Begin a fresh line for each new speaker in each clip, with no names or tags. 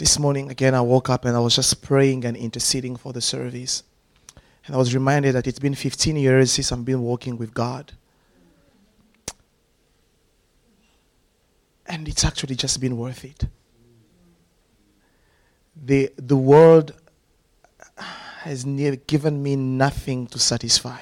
This morning, again, I woke up and I was just praying and interceding for the service. And I was reminded that it's been 15 years since I've been walking with God. And it's actually just been worth it. The world has given me nothing to satisfy.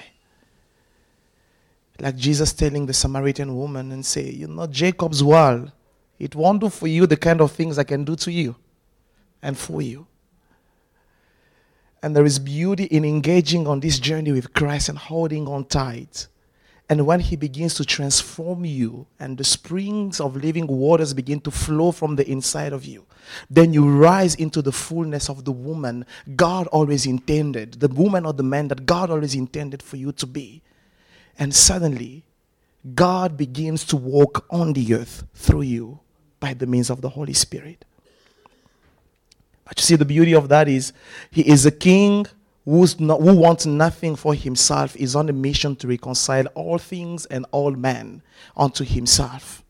Like Jesus telling the Samaritan woman and say, you're not Jacob's well. It won't do for you the kind of things I can do to you and for you. And there is beauty in engaging on this journey with Christ and holding on tight. And when he begins to transform you and the springs of living waters begin to flow from the inside of you, then you rise into the fullness of the woman God always intended, the woman or the man that God always intended for you to be. And suddenly, God begins to walk on the earth through you by the means of the Holy Spirit. But you see, the beauty of that is, he is a king who wants nothing for himself, is on a mission to reconcile all things and all men unto himself,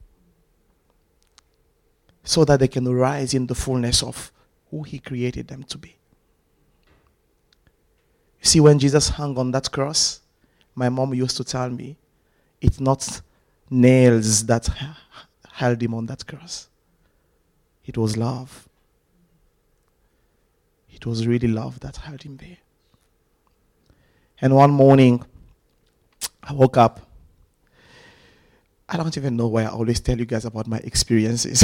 so that they can rise in the fullness of who he created them to be. You see, when Jesus hung on that cross, my mom used to tell me, it's not nails that held him on that cross. It was love. It was really love that held him there. And one morning, I woke up. I don't even know why I always tell you guys about my experiences.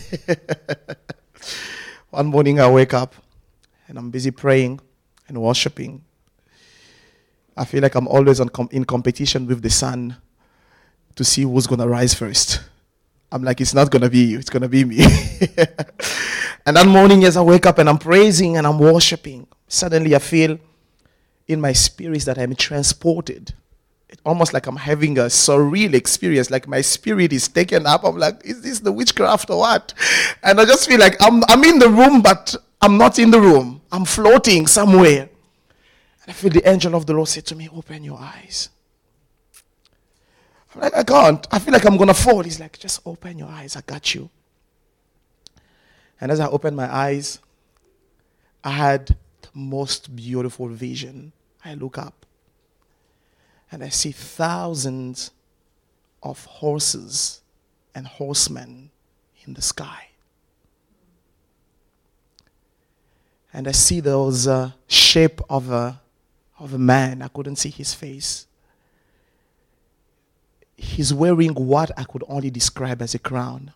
One morning, I wake up, and I'm busy praying and worshiping. I feel like I'm always in competition with the sun to see who's going to rise first. I'm like, it's not going to be you, it's going to be me. And that morning, as I wake up and I'm praising and I'm worshiping, suddenly I feel in my spirit that I'm transported. It's almost like I'm having a surreal experience, like my spirit is taken up. I'm like, is this the witchcraft or what? And I just feel like I'm in the room, but I'm not in the room. I'm floating somewhere. And I feel the angel of the Lord say to me, open your eyes. I'm like, I can't. I feel like I'm going to fall. He's like, just open your eyes. I got you. And as I opened my eyes, I had the most beautiful vision. I look up and I see thousands of horses and horsemen in the sky. And I see there was a shape of a man. I couldn't see his face. He's wearing what I could only describe as a crown.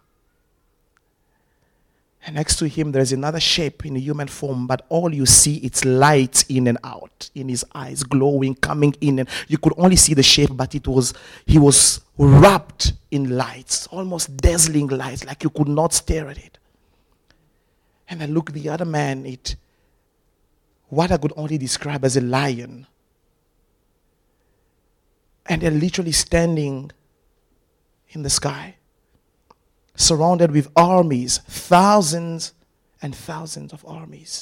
And next to him, there's another shape in a human form, but all you see, it's light in and out, in his eyes, glowing, coming in. And you could only see the shape, but he was wrapped in lights, almost dazzling lights, like you could not stare at it. And I look at the other man, what I could only describe as a lion. And they're literally standing in the sky, surrounded with armies, thousands and thousands of armies.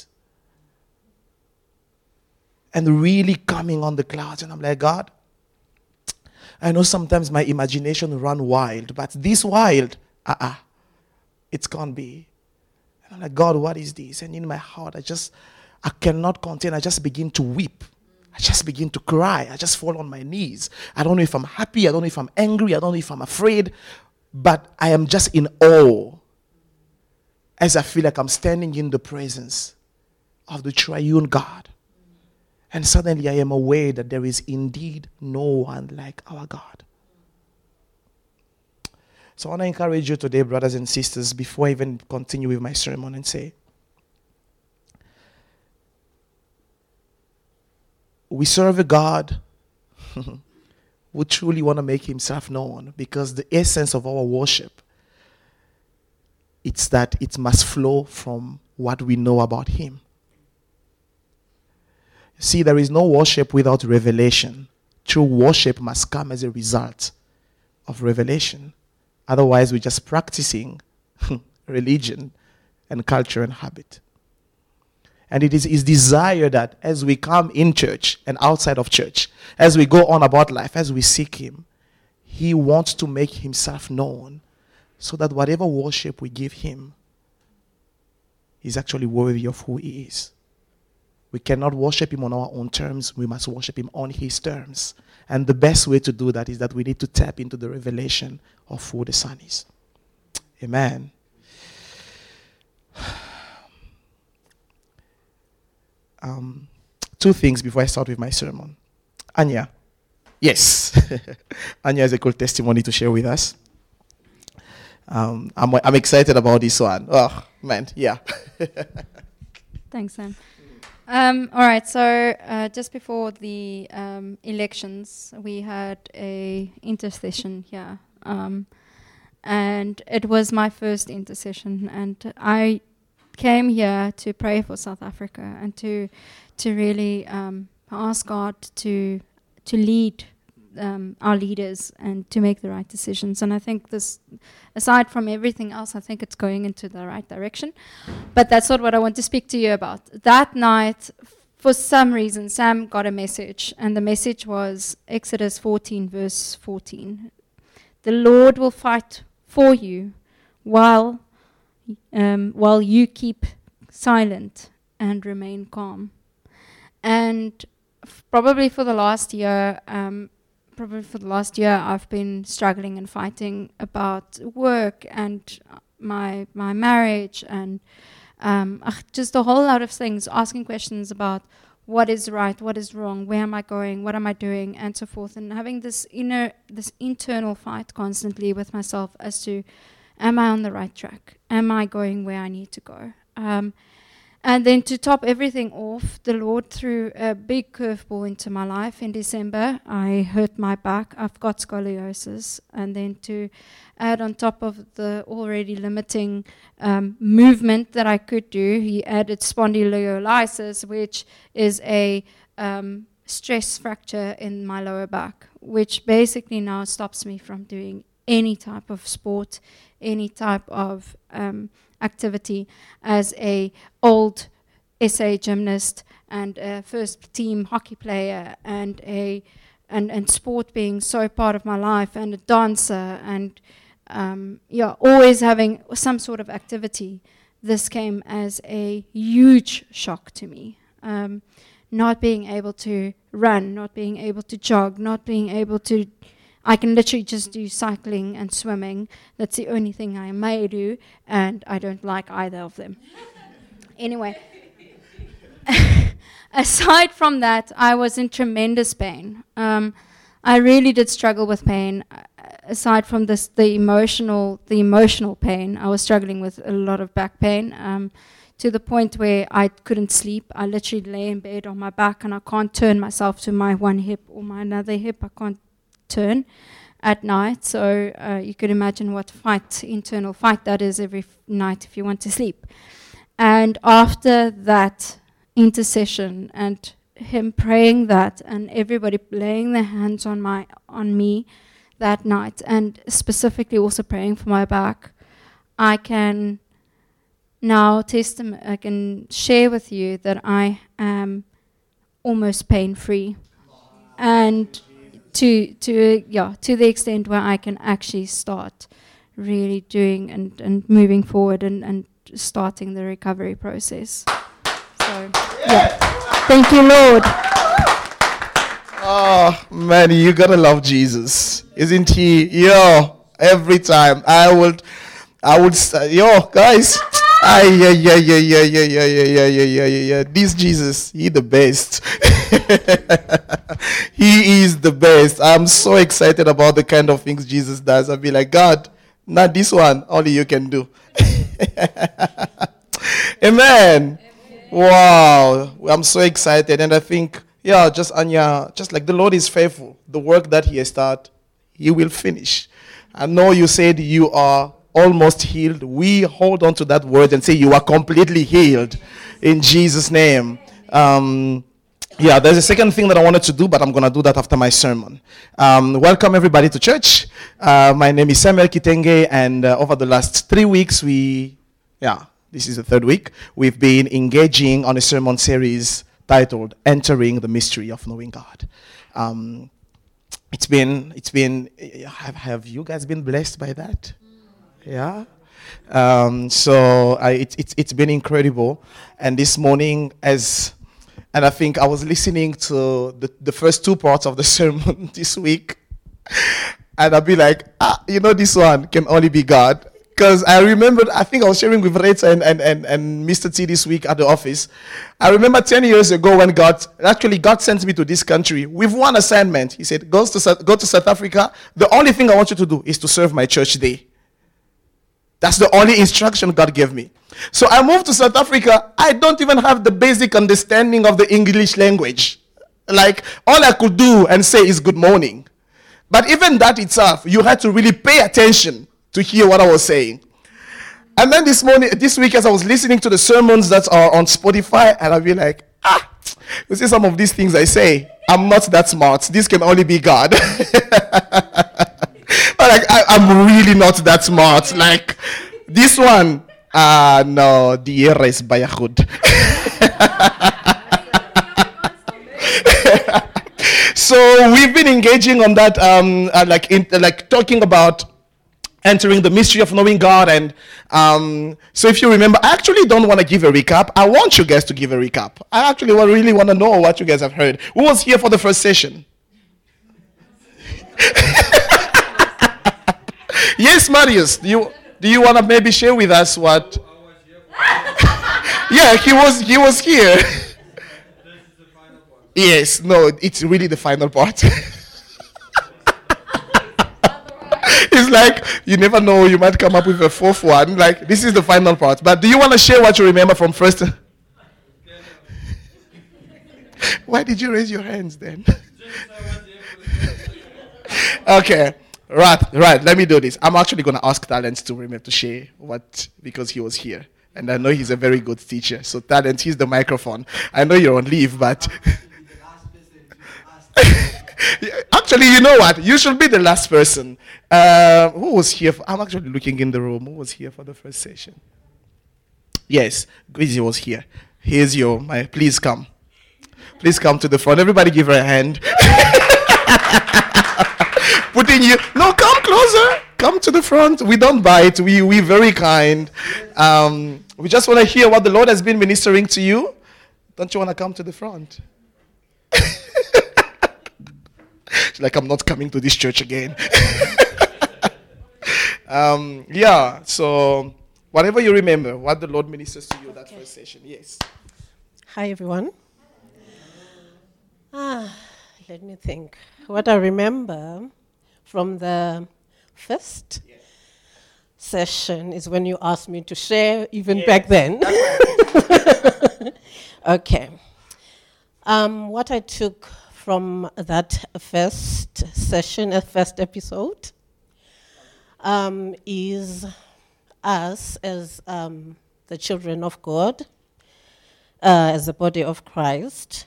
And really coming on the clouds. And I'm like, God, I know sometimes my imagination run wild, but this wild, it can't be. And I'm like, God, what is this? And in my heart, I cannot contain. I just begin to weep. I just begin to cry. I just fall on my knees. I don't know if I'm happy. I don't know if I'm angry. I don't know if I'm afraid. But I am just in awe as I feel like I'm standing in the presence of the triune God. And suddenly I am aware that there is indeed no one like our God. So I want to encourage you today, brothers and sisters, before I even continue with my sermon, and say, we serve a God who truly want to make himself known, because the essence of our worship, it's that it must flow from what we know about him. See, there is no worship without revelation. True worship must come as a result of revelation. Otherwise, we're just practicing religion and culture and habit. And it is his desire that as we come in church and outside of church, as we go on about life, as we seek him, he wants to make himself known, so that whatever worship we give him He's actually worthy of who he is. We cannot worship him on our own terms. We must worship him on his terms. And the best way to do that is that we need to tap into the revelation of who the Son is. Amen. Two things before I start with my sermon. Anya. Yes. Anya has a cool testimony to share with us. I'm excited about this one. Oh, man. Yeah.
Thanks, Sam. All right, so just before the elections, we had a intercession here. And it was my first intercession. And I came here to pray for South Africa and to really ask God to lead our leaders and to make the right decisions. And I think this, aside from everything else, I think it's going into the right direction. But that's not what I want to speak to you about. That night, for some reason, Sam got a message, and the message was Exodus 14, verse 14. The Lord will fight for you while you keep silent and remain calm. And probably for the last year, I've been struggling and fighting about work and my marriage and just a whole lot of things, asking questions about what is right, what is wrong, where am I going, what am I doing, and so forth, and having this internal fight constantly with myself as to, am I on the right track? Am I going where I need to go? And then to top everything off, the Lord threw a big curveball into my life in December. I hurt my back. I've got scoliosis. And then to add on top of the already limiting movement that I could do, he added spondylolysis, which is a stress fracture in my lower back, which basically now stops me from doing any type of sport, any type of activity as a old SA gymnast and a first team hockey player and sport being so part of my life, and a dancer, and always having some sort of activity. This came as a huge shock to me. Not being able to run, not being able to jog, not being able to, I can literally just do cycling and swimming. That's the only thing I may do, and I don't like either of them. Anyway, aside from that, I was in tremendous pain. I really did struggle with pain. Aside from this, the emotional pain, I was struggling with a lot of back pain, to the point where I couldn't sleep. I literally lay in bed on my back, and I can't turn myself to my one hip or my another hip. I can't turn at night, so you could imagine what internal fight that is every night if you want to sleep. And after that intercession and him praying that, and everybody laying their hands on me that night, and specifically also praying for my back, I can now I can share with you that I am almost pain-free, and to the extent where I can actually start really doing and moving forward and starting the recovery process. So, thank you, Lord.
Oh, man, you gotta love Jesus, isn't he? Every time I would, guys. This Jesus, he the best. He is the best. I'm so excited about the kind of things Jesus does. I'll be like, God, not this one, only you can do. Amen. Wow, I'm so excited, and I think, just Anya, just like the Lord is faithful. The work that he has started, he will finish. I know you said you are almost healed. We hold on to that word and say you are completely healed in Jesus' name. There's a second thing that I wanted to do, but I'm going to do that after my sermon. Welcome everybody to church. My name is Samuel Kitenge, and over the last 3 weeks, this is the third week, we've been engaging on a sermon series titled Entering the Mystery of Knowing God. It's been. Have you guys been blessed by that? Yeah? It's been incredible. And this morning, and I think I was listening to the first two parts of the sermon this week, and I'll be like, this one can only be God. Because I remembered, I think I was sharing with Rita and Mr. T this week at the office. I remember 10 years ago when God sent me to this country with one assignment. He said, go to South Africa. The only thing I want you to do is to serve my church there. That's the only instruction God gave me. So I moved to South Africa. I don't even have the basic understanding of the English language. Like, all I could do and say is good morning. But even that itself, you had to really pay attention to hear what I was saying. And then this week, as I was listening to the sermons that are on Spotify, and I'll be like, you see some of these things I say, I'm not that smart. This can only be God. But I'm really not that smart. Like, this one, no, the air is by a good. So we've been engaging on that, talking about entering the mystery of knowing God. And so if you remember, I actually don't want to give a recap. I want you guys to give a recap. I actually really want to know what you guys have heard. Who was here for the first session? Yes, Marius. Do you want to maybe share with us what? Yeah, he was here. Yes, no, it's really the final part. It's like, you never know, you might come up with a fourth one. Like, this is the final part. But do you want to share what you remember from first? Why did you raise your hands then? Okay, right. Let me do this. I'm actually going to ask Talent to remember to share because he was here. And I know he's a very good teacher. So Talent, here's the microphone. I know you're on leave, but... Actually, you know what? You should be the last person. Who was here? I'm actually looking in the room. Who was here for the first session? Yes, Gwizzy was here. Here's please come. Please come to the front. Everybody give her a hand. No, come closer. Come to the front. We don't bite. We're very kind. We just want to hear what the Lord has been ministering to you. Don't you want to come to the front? Like, I'm not coming to this church again. So whatever you remember, what the Lord ministers to you that first session. Yes.
Hi, everyone. Let me think. What I remember from the first session is when you asked me to share, even back then. Okay. What I took from that first session, first episode, is us as the children of God, as the body of Christ,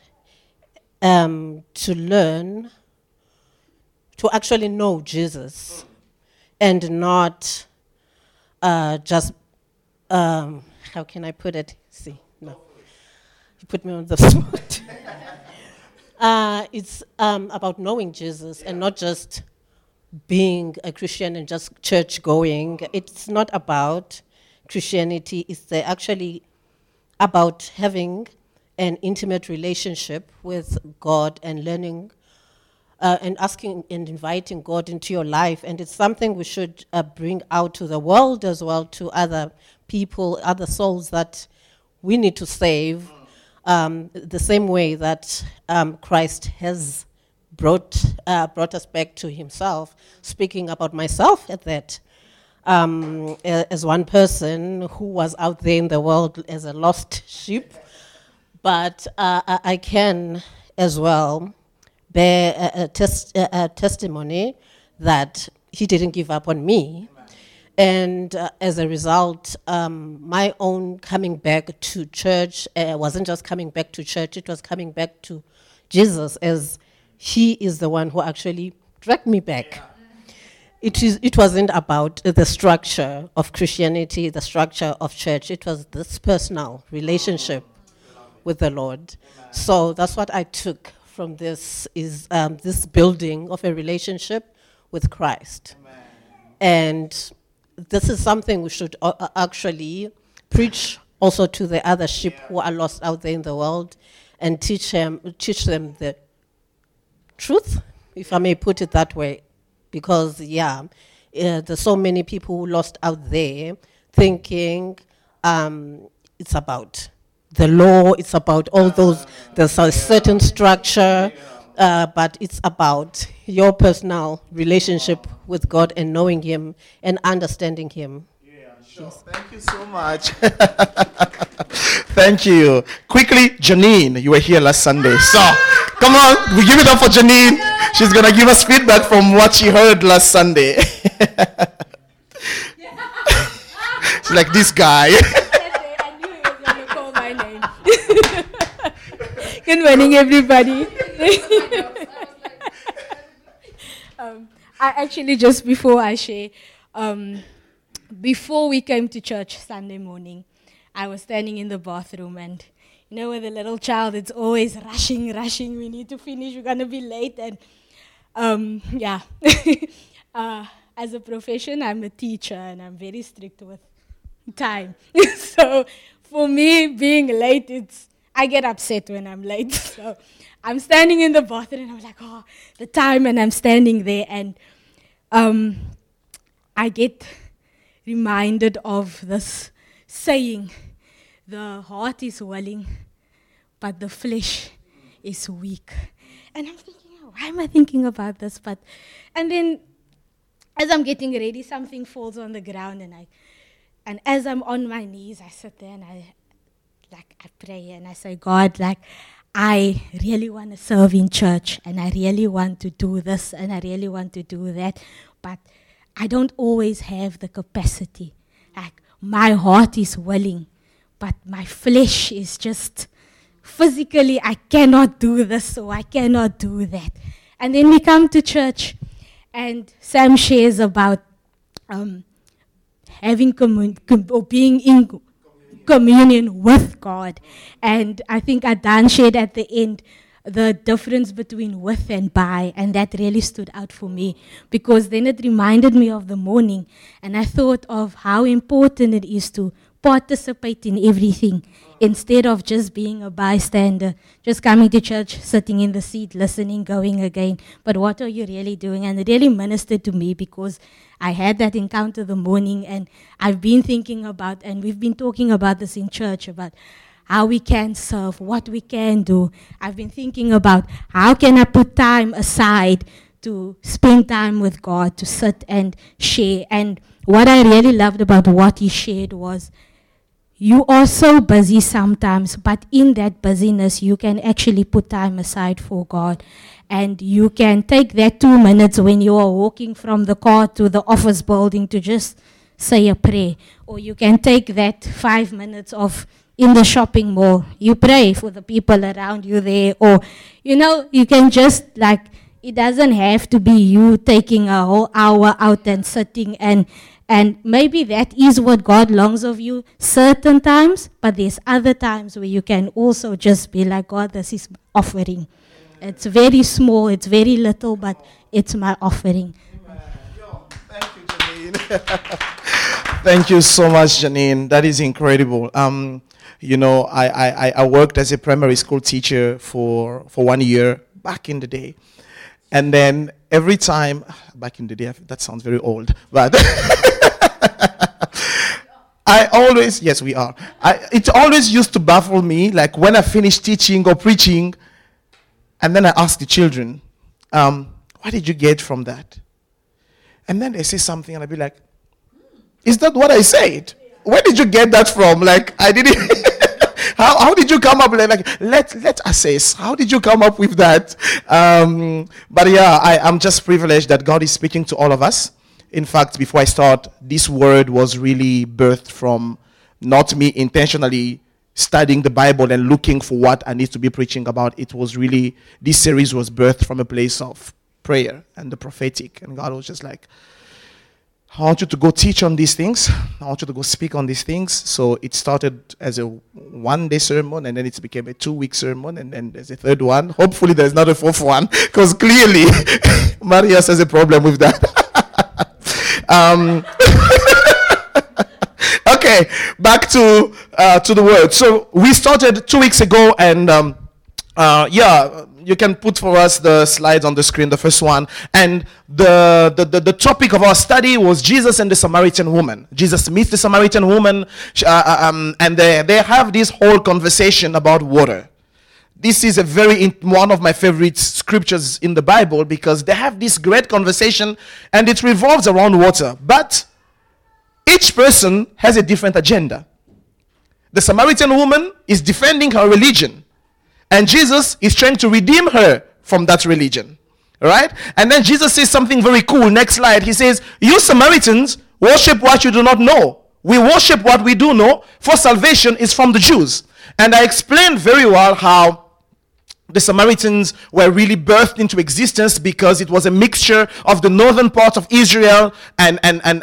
to learn, to actually know Jesus, and not just, how can I put it? No. You put me on the spot. It's about knowing Jesus and not just being a Christian and just church going. It's not about Christianity. It's actually about having an intimate relationship with God and learning and asking and inviting God into your life. And it's something we should bring out to the world as well, to other people, other souls that we need to save. The same way that Christ has brought us back to himself. Speaking about myself at that, as one person who was out there in the world as a lost sheep, but I can as well bear a testimony that he didn't give up on me. And as a result, my own coming back to church wasn't just coming back to church, it was coming back to Jesus, as he is the one who actually dragged me back. It wasn't about the structure of Christianity, the structure of church. It was this personal relationship with the Lord. So that's what I took from this, is this building of a relationship with Christ. And this is something we should actually preach also to the other sheep who are lost out there in the world, and teach them the truth, if I may put it that way. Because, there's so many people who lost out there thinking it's about the law, it's about all those, there's a certain structure, but it's about your personal relationship with God and knowing Him and understanding Him.
Sure. Thank you so much. Thank you. Quickly, Janine, you were here last Sunday. So, come on, we give it up for Janine. She's going to give us feedback from what she heard last Sunday. She's like, this guy.
I knew he was going to call my name. Good morning, everybody. I actually, just before I share, before we came to church Sunday morning, I was standing in the bathroom, and you know, with a little child, it's always rushing, we need to finish, we're going to be late, and as a profession, I'm a teacher, and I'm very strict with time. So for me, being late, I get upset when I'm late. So I'm standing in the bathroom, and I'm like, oh, the time, and I'm standing there, and I get reminded of this saying, the heart is willing, but the flesh is weak. And I'm thinking, why am I thinking about this? And then as I'm getting ready, something falls on the ground, and as I'm on my knees, I sit there and I pray, and I say, God, I really want to serve in church, and I really want to do this, and I really want to do that, but I don't always have the capacity. My heart is willing, but my flesh is just physically, I cannot do this, or I cannot do that. And then we come to church, and Sam shares about having or being in communion with God. And I think Adan shared at the end the difference between with and by, and that really stood out for me, because then it reminded me of the morning, and I thought of how important it is to participate in everything instead of just being a bystander, just coming to church, sitting in the seat, listening, going again. But what are you really doing? And it really ministered to me, because I had that encounter the morning, and I've been thinking about, and we've been talking about this in church, about how we can serve, what we can do. I've been thinking about how can I put time aside to spend time with God, to sit and share. And what I really loved about what he shared was, you are so busy sometimes, but in that busyness, you can actually put time aside for God. And you can take that 2 minutes when you are walking from the car to the office building to just say a prayer. Or you can take that 5 minutes of in the shopping mall. You pray for the people around you there. Or, you can just it doesn't have to be you taking a whole hour out and sitting and maybe that is what God longs of you certain times, but there's other times where you can also just be like, God, this is offering. It's very small, it's very little, but it's my offering.
Thank you, Janine. Thank you so much, Janine. That is incredible. I worked as a primary school teacher for 1 year back in the day. And then every time, back in the day, that sounds very old, but it always used to baffle me, like when I finish teaching or preaching, and then I ask the children, what did you get from that? And then they say something, and I'd be like, is that what I said? Where did you get that from? I didn't... How did you come up? Let's assess. How did you come up with that? I'm just privileged that God is speaking to all of us. In fact, before I start, this word was really birthed from not me intentionally studying the Bible and looking for what I need to be preaching about. It was really, this series was birthed from a place of prayer and the prophetic. And God was just like, I want you to go teach on these things. I want you to go speak on these things. So it started as a 1-day sermon, and then it became a 2-week sermon, and then there's a third one. Hopefully there's not a fourth one, because clearly Marius has a problem with that. Okay, back to the word. So we started 2 weeks ago, and you can put for us the slides on the screen, the first one. And the topic of our study was Jesus and the Samaritan woman. Jesus meets the Samaritan woman, and they have this whole conversation about water. This is one of my favorite scriptures in the Bible, because they have this great conversation and it revolves around water. But each person has a different agenda. The Samaritan woman is defending her religion, and Jesus is trying to redeem her from that religion. Right? And then Jesus says something very cool. Next slide. He says, "You Samaritans worship what you do not know. We worship what we do know, for salvation is from the Jews." And I explained very well how the Samaritans were really birthed into existence because it was a mixture of the northern part of Israel and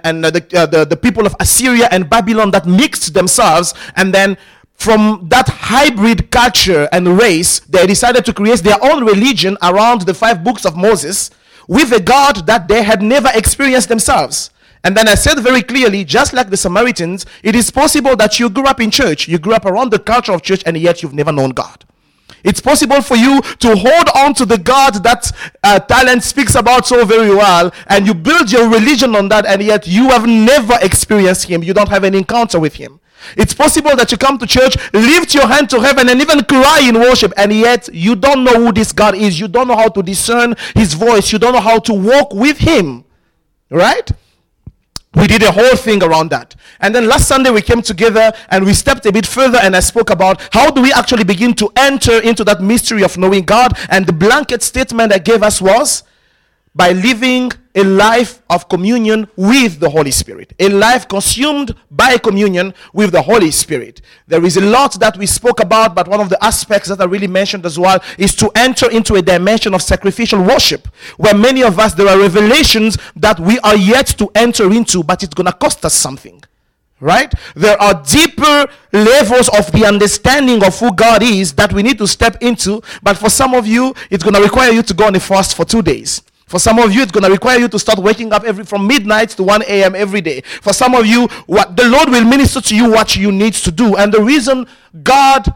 the people of Assyria and Babylon that mixed themselves. And then from that hybrid culture and race, they decided to create their own religion around the 5 books of Moses with a God that they had never experienced themselves. And then I said very clearly, just like the Samaritans, it is possible that you grew up in church, you grew up around the culture of church, and yet you've never known God. It's possible for you to hold on to the God that Talent speaks about so very well, and you build your religion on that, and yet you have never experienced Him. You don't have an encounter with Him. It's possible that you come to church, lift your hand to heaven, and even cry in worship, and yet you don't know who this God is. You don't know how to discern His voice. You don't know how to walk with Him. Right? We did a whole thing around that. And then last Sunday we came together and we stepped a bit further, and I spoke about how do we actually begin to enter into that mystery of knowing God. And the blanket statement I gave us was by living a life of communion with the Holy Spirit. A life consumed by communion with the Holy Spirit. There is a lot that we spoke about, but one of the aspects that I really mentioned as well is to enter into a dimension of sacrificial worship, where many of us, there are revelations that we are yet to enter into, but it's going to cost us something. Right? There are deeper levels of the understanding of who God is that we need to step into, but for some of you, it's going to require you to go on a fast for 2 days. For some of you, it's going to require you to start waking up from midnight to 1 a.m. every day. For some of you, the Lord will minister to you what you need to do. And the reason God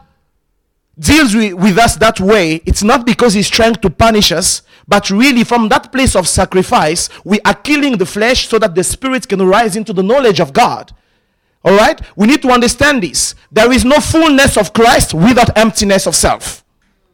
deals with us that way, it's not because He's trying to punish us, but really from that place of sacrifice, we are killing the flesh so that the spirit can rise into the knowledge of God. All right? We need to understand this. There is no fullness of Christ without emptiness of self.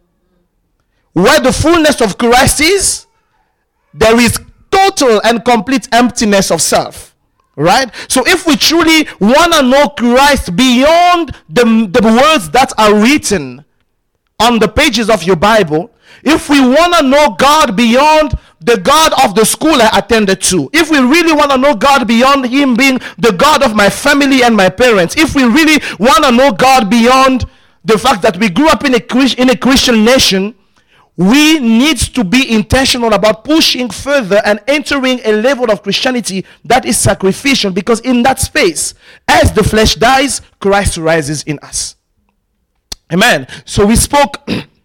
Where the fullness of Christ is, there is total and complete emptiness of self. Right? So if we truly want to know Christ beyond the words that are written on the pages of your Bible, if we want to know God beyond the God of the school I attended to, if we really want to know God beyond Him being the God of my family and my parents, if we really want to know God beyond the fact that we grew up in a Christian nation, we need to be intentional about pushing further and entering a level of Christianity that is sacrificial, because in that space, as the flesh dies, Christ rises in us. Amen. So we spoke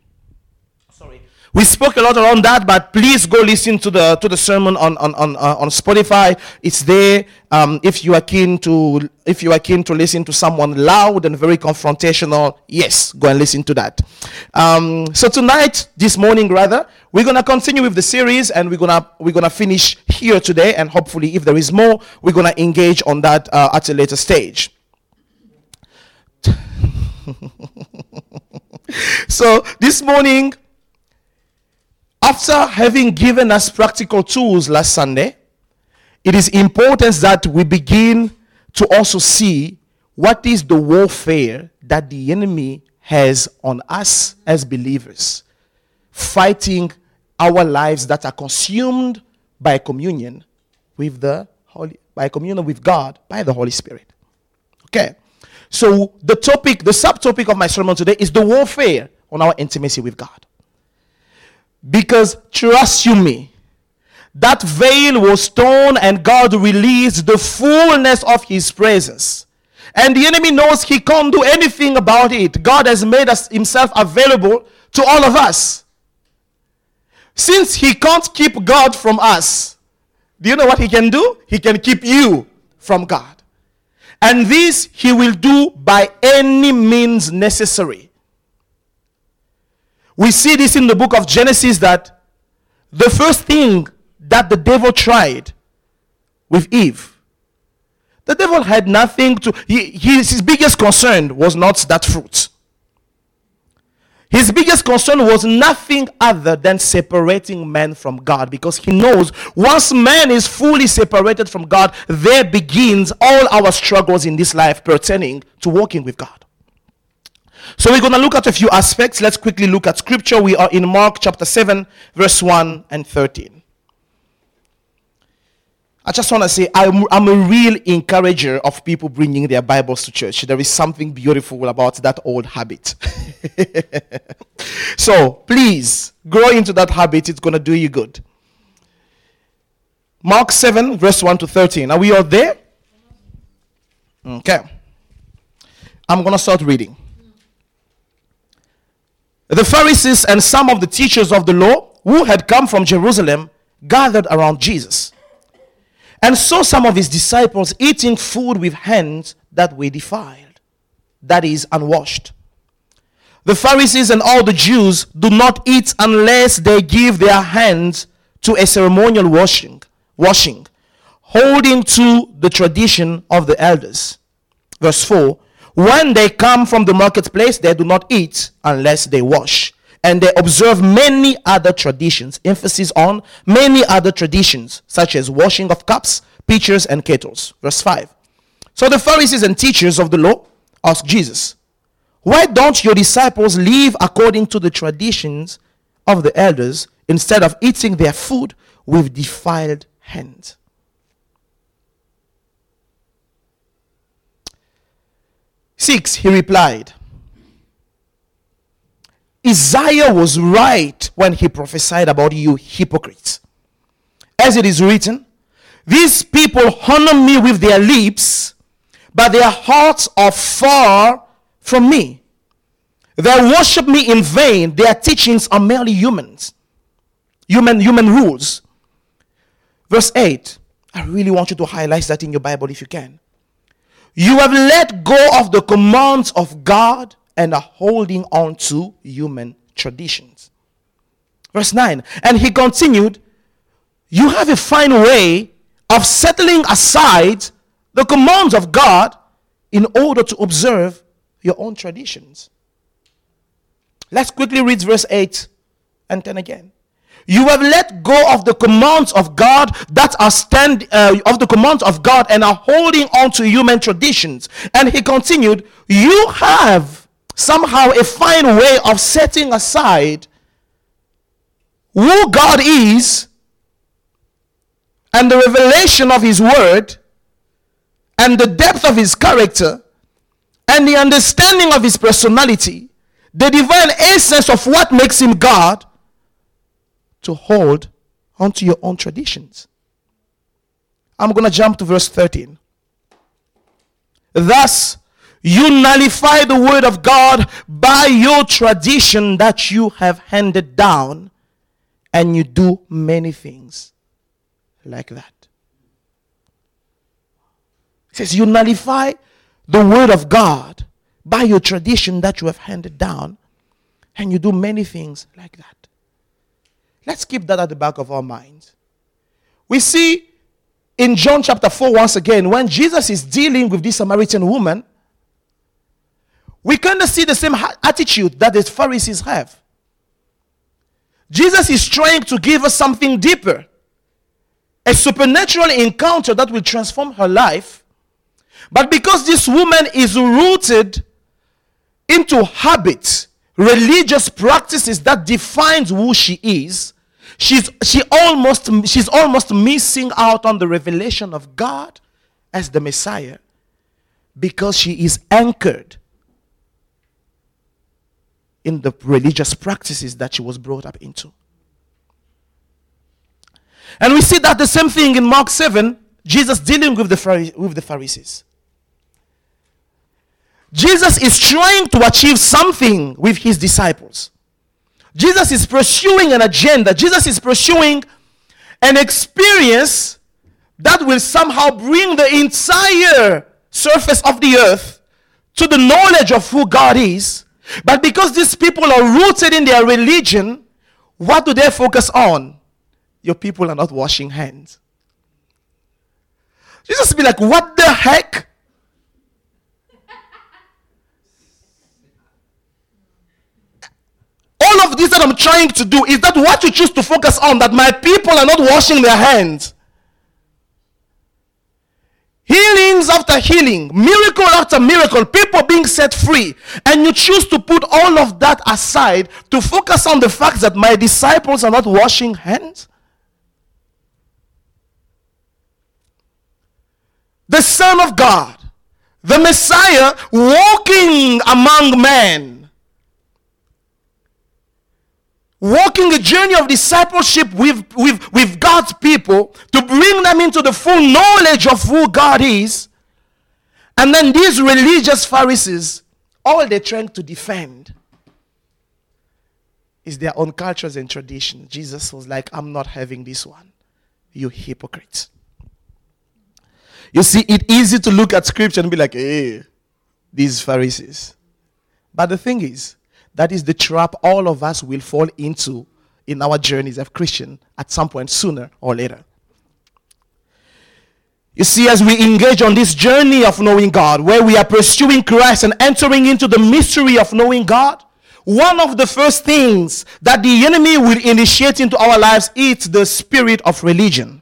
a lot around that, but please go listen to the sermon on Spotify. It's there. If you are keen to listen to someone loud and very confrontational, yes, go and listen to that. So tonight, this morning rather, we're gonna continue with the series, and we're gonna finish here today, and hopefully, if there is more, we're gonna engage on that at a later stage. So this morning, after having given us practical tools last Sunday, it is important that we begin to also see what is the warfare that the enemy has on us as believers, fighting our lives that are consumed by communion with God, by the Holy Spirit. Okay. So the subtopic of my sermon today is the warfare on our intimacy with God. Because trust you me, that veil was torn and God released the fullness of His presence. And the enemy knows he can't do anything about it. God has made Himself available to all of us. Since He can't keep God from us, do you know what He can do? He can keep you from God. And this he will do by any means necessary. We see this in the book of Genesis, that the first thing that the devil tried with Eve, the devil had nothing to, his biggest concern was not that fruit. His biggest concern was nothing other than separating man from God, because he knows once man is fully separated from God, there begins all our struggles in this life pertaining to walking with God. So we're going to look at a few aspects. Let's quickly look at scripture. We are in Mark chapter 7, verse 1 and 13. I just want to say I'm a real encourager of people bringing their Bibles to church. There is something beautiful about that old habit. So please grow into that habit. It's going to do you good. Mark 7, verse 1 to 13. Are we all there? Okay. I'm going to start reading. The Pharisees and some of the teachers of the law who had come from Jerusalem gathered around Jesus, and saw some of his disciples eating food with hands that were defiled, that is, unwashed. The Pharisees and all the Jews do not eat unless they give their hands to a ceremonial washing, holding to the tradition of the elders. Verse 4, when they come from the marketplace, they do not eat unless they wash. And they observe many other traditions, emphasis on many other traditions, such as washing of cups, pitchers, and kettles. Verse 5. So the Pharisees and teachers of the law asked Jesus, why don't your disciples live according to the traditions of the elders instead of eating their food with defiled hands? Six, he replied, Isaiah was right when he prophesied about you hypocrites. As it is written, these people honor me with their lips, but their hearts are far from me. They worship me in vain. Their teachings are merely human rules. Verse 8. I really want you to highlight that in your Bible if you can. You have let go of the commands of God and are holding on to human traditions. Verse 9. And he continued, you have a fine way of settling aside the commands of God in order to observe your own traditions. Let's quickly read verse 8 and 10 again. You have let go of the commands of God of the commands of God and are holding on to human traditions. And he continued, you have somehow a fine way of setting aside who God is and the revelation of his word and the depth of his character and the understanding of his personality, the divine essence of what makes him God, to hold onto your own traditions. I'm going to jump to verse 13. Thus, you nullify the word of God by your tradition that you have handed down, and you do many things like that. It says you nullify the word of God by your tradition that you have handed down, and you do many things like that. Let's keep that at the back of our minds. We see in John chapter 4 once again, when Jesus is dealing with this Samaritan woman, we kind of see the same attitude that the Pharisees have. Jesus is trying to give us something deeper, a supernatural encounter that will transform her life. But because this woman is rooted into habits, religious practices that defines who she is, she's almost missing out on the revelation of God as the Messiah, because she is anchored in the religious practices that she was brought up into. And we see that the same thing in Mark 7, Jesus dealing with the Pharisees. Jesus is trying to achieve something with his disciples. Jesus is pursuing an agenda. Jesus is pursuing an experience that will somehow bring the entire surface of the earth to the knowledge of who God is. But because these people are rooted in their religion, what do they focus on? Your people are not washing hands. Jesus be like, what the heck? All of this that I'm trying to do, is that what you choose to focus on? That my people are not washing their hands. Healings after healing, miracle after miracle, people being set free. And you choose to put all of that aside to focus on the fact that my disciples are not washing hands. The Son of God, the Messiah, walking among men, walking a journey of discipleship with God's people to bring them into the full knowledge of who God is. And then these religious Pharisees, all they're trying to defend is their own cultures and traditions. Jesus was like, I'm not having this one. You hypocrites. You see, it's easy to look at scripture and be like, hey, these Pharisees. But the thing is, that is the trap all of us will fall into in our journeys as Christians at some point, sooner or later. You see, as we engage on this journey of knowing God, where we are pursuing Christ and entering into the mystery of knowing God, one of the first things that the enemy will initiate into our lives is the spirit of religion.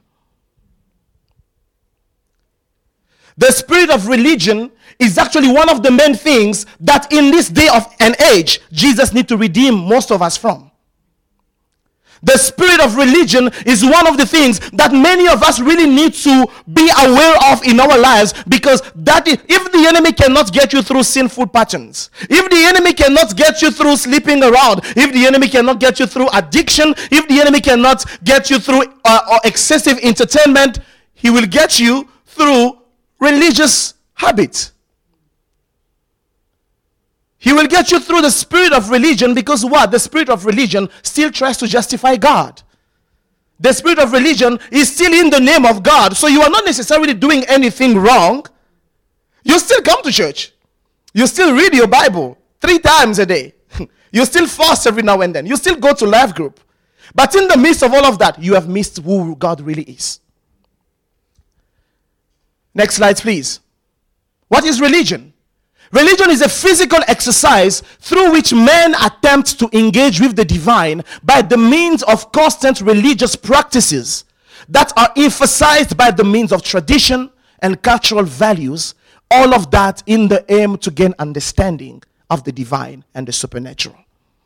The spirit of religion is actually one of the main things that in this day of an age, Jesus needs to redeem most of us from. The spirit of religion is one of the things that many of us really need to be aware of in our lives, because that is, if the enemy cannot get you through sinful patterns, if the enemy cannot get you through sleeping around, if the enemy cannot get you through addiction, if the enemy cannot get you through excessive entertainment, he will get you through religious habits. He will get you through the spirit of religion, because what? The spirit of religion still tries to justify God. The spirit of religion is still in the name of God. So you are not necessarily doing anything wrong. You still come to church. You still read your Bible 3 times a day. You still fast every now and then. You still go to life group. But in the midst of all of that, you have missed who God really is. Next slide, please. What is religion? Religion is a physical exercise through which men attempt to engage with the divine by the means of constant religious practices that are emphasized by the means of tradition and cultural values, all of that in the aim to gain understanding of the divine and the supernatural.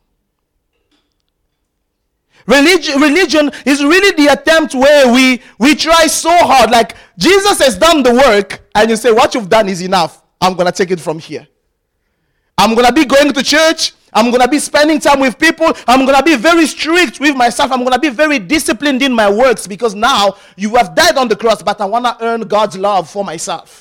Religion is really the attempt where we try so hard, like Jesus has done the work, and you say, what you've done is enough. I'm going to take it from here. I'm going to be going to church. I'm going to be spending time with people. I'm going to be very strict with myself. I'm going to be very disciplined in my works, because now you have died on the cross, but I want to earn God's love for myself.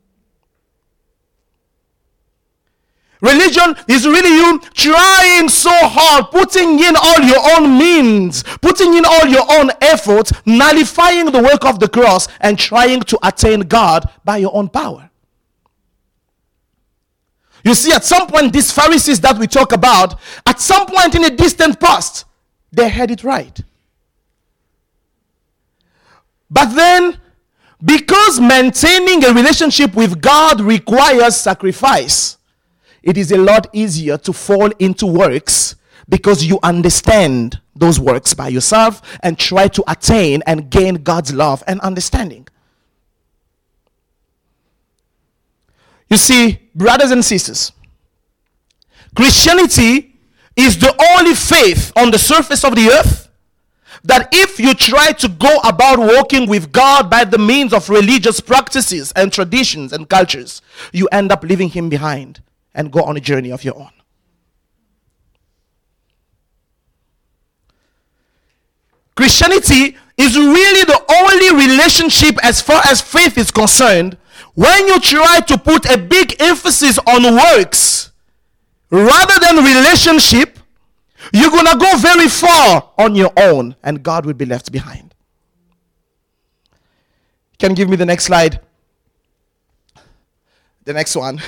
Religion is really you trying so hard, putting in all your own means, putting in all your own effort, nullifying the work of the cross, and trying to attain God by your own power. You see, at some point, these Pharisees that we talk about, at some point in a distant past, they had it right. But then, because maintaining a relationship with God requires sacrifice, it is a lot easier to fall into works, because you understand those works by yourself and try to attain and gain God's love and understanding. You see, brothers and sisters, Christianity is the only faith on the surface of the earth that if you try to go about walking with God by the means of religious practices and traditions and cultures, you end up leaving him behind and go on a journey of your own. Christianity is really the only relationship, as far as faith is concerned, when you try to put a big emphasis on works rather than relationship, you're going to go very far on your own, and God will be left behind. Can you give me the next slide? The next one.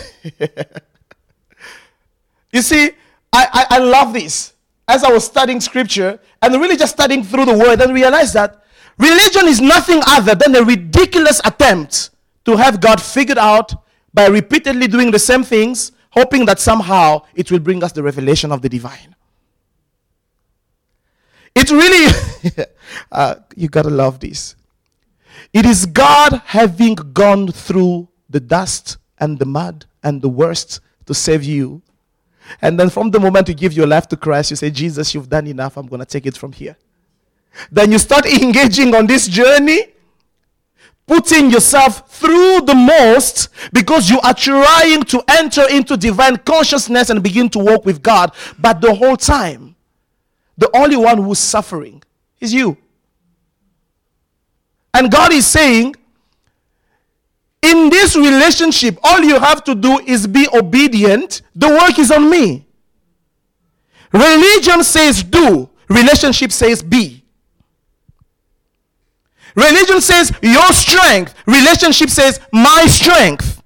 You see, I love this. As I was studying scripture and really just studying through the word, and realized that religion is nothing other than a ridiculous attempt to have God figured out by repeatedly doing the same things, hoping that somehow it will bring us the revelation of the divine. It really, you gotta love this. It is God having gone through the dust and the mud and the worst to save you. And then from the moment you give your life to Christ, you say, Jesus, you've done enough. I'm going to take it from here. Then you start engaging on this journey, putting yourself through the most because you are trying to enter into divine consciousness and begin to walk with God. But the whole time, the only one who's suffering is you. And God is saying, in this relationship, all you have to do is be obedient. The work is on me. Religion says do. Relationship says be. Religion says your strength. Relationship says my strength.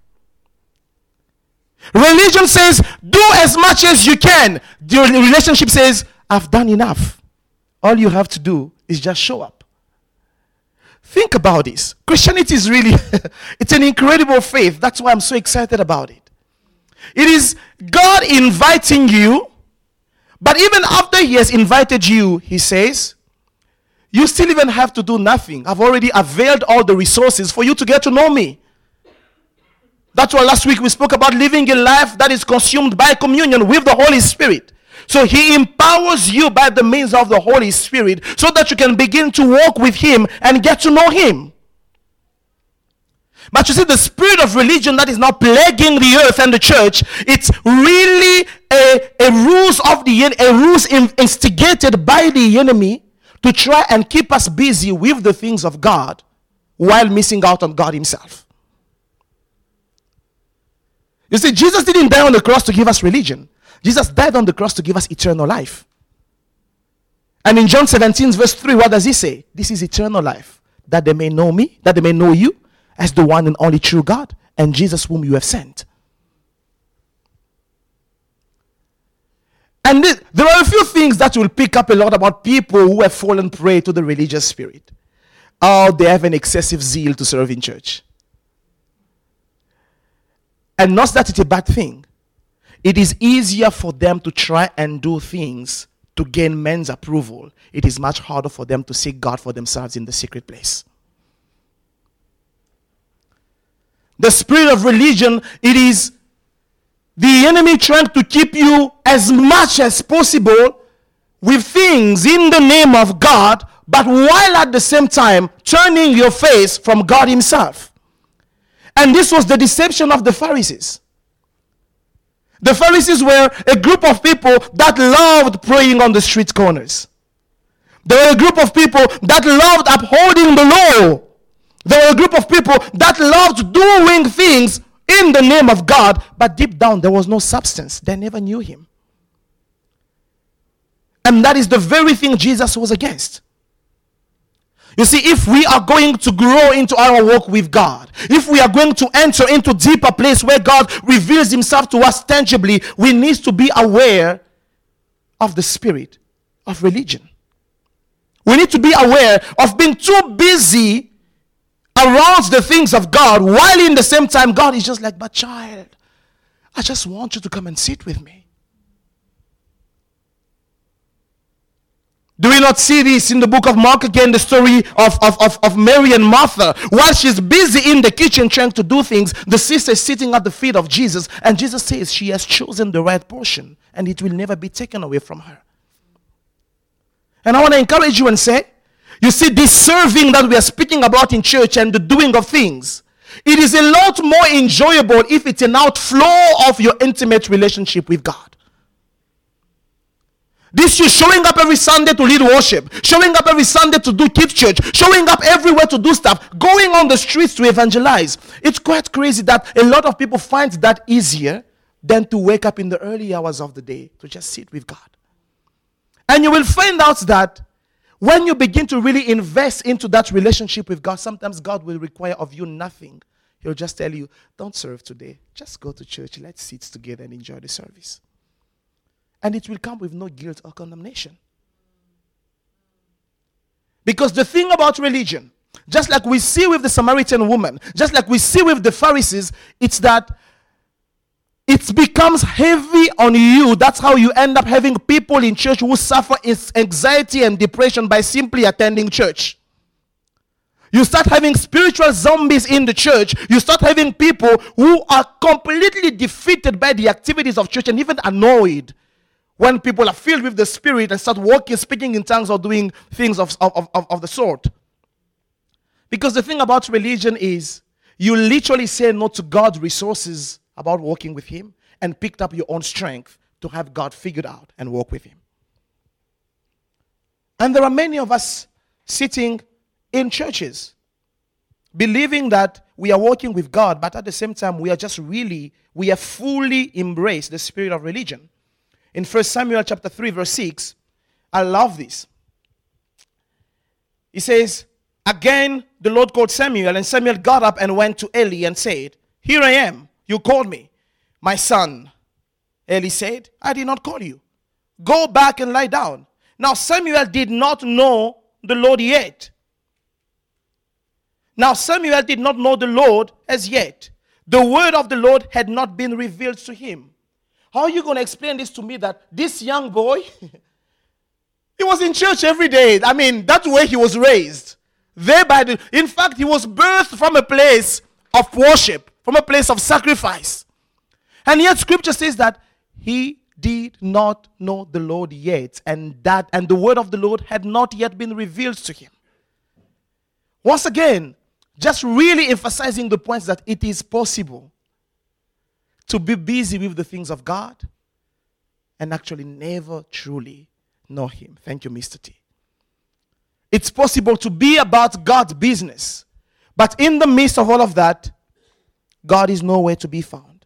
Religion says do as much as you can. The relationship says I've done enough. All you have to do is just show up. Think about this. Christianity is really, it's an incredible faith. That's why I'm so excited about it. It is God inviting you, but even after he has invited you, he says, you still even have to do nothing. I've already availed all the resources for you to get to know me. That's why last week we spoke about living a life that is consumed by communion with the Holy Spirit. So he empowers you by the means of the Holy Spirit so that you can begin to walk with him and get to know him. But you see, the spirit of religion that is now plaguing the earth and the church, it's really a ruse instigated by the enemy to try and keep us busy with the things of God while missing out on God himself. You see, Jesus didn't die on the cross to give us religion. Jesus died on the cross to give us eternal life. And in John 17 verse 3, what does he say? This is eternal life, that they may know me, that they may know you as the one and only true God, and Jesus whom you have sent. And there are a few things that will pick up a lot about people who have fallen prey to the religious spirit. Oh, they have an excessive zeal to serve in church. And not that it's a bad thing. It is easier for them to try and do things to gain men's approval. It is much harder for them to seek God for themselves in the secret place. The spirit of religion, it is the enemy trying to keep you as much as possible with things in the name of God, but while at the same time turning your face from God himself. And this was the deception of the Pharisees. The Pharisees were a group of people that loved praying on the street corners. They were a group of people that loved upholding the law. They were a group of people that loved doing things in the name of God, but deep down there was no substance. They never knew him. And that is the very thing Jesus was against. You see, if we are going to grow into our walk with God, if we are going to enter into deeper place where God reveals himself to us tangibly, we need to be aware of the spirit of religion. We need to be aware of being too busy around the things of God, while in the same time God is just like, but child, I just want you to come and sit with me. Do we not see this in the book of Mark again, the story of Mary and Martha? While she's busy in the kitchen trying to do things, the sister is sitting at the feet of Jesus, and Jesus says she has chosen the right portion and it will never be taken away from her. And I want to encourage you and say, you see, this serving that we are speaking about in church and the doing of things, it is a lot more enjoyable if it's an outflow of your intimate relationship with God. This you showing up every Sunday to lead worship, showing up every Sunday to do kids church, showing up everywhere to do stuff, going on the streets to evangelize. It's quite crazy that a lot of people find that easier than to wake up in the early hours of the day to just sit with God. And you will find out that when you begin to really invest into that relationship with God, sometimes God will require of you nothing. He He'll just tell you, don't serve today. Just go to church. Let's sit together and enjoy the service. And it will come with no guilt or condemnation. Because the thing about religion, just like we see with the Samaritan woman, just like we see with the Pharisees, it's that it becomes heavy on you. That's how you end up having people in church who suffer anxiety and depression by simply attending church. You start having spiritual zombies in the church. You start having people who are completely defeated by the activities of church and even annoyed when people are filled with the Spirit and start walking, speaking in tongues or doing things of the sort. Because the thing about religion is you literally say no to God's resources about walking with Him and picked up your own strength to have God figured out and walk with Him. And there are many of us sitting in churches believing that we are walking with God, but at the same time we have fully embraced the spirit of religion. In 1 Samuel chapter 3 verse 6, I love this. He says, again the Lord called Samuel, and Samuel got up and went to Eli and said, here I am, you called me. My son. Eli said, I did not call you. Go back and lie down. Now Samuel did not know the Lord yet. Now Samuel did not know the Lord as yet. The word of the Lord had not been revealed to him. How are you going to explain this to me that this young boy, he was in church every day. I mean, that's where he was raised. In fact, he was birthed from a place of worship, from a place of sacrifice. And yet scripture says that he did not know the Lord yet, and the word of the Lord had not yet been revealed to him. Once again, just really emphasizing the point that it is possible to be busy with the things of God and actually never truly know Him. Thank you, Mr. T. It's possible to be about God's business, but in the midst of all of that, God is nowhere to be found.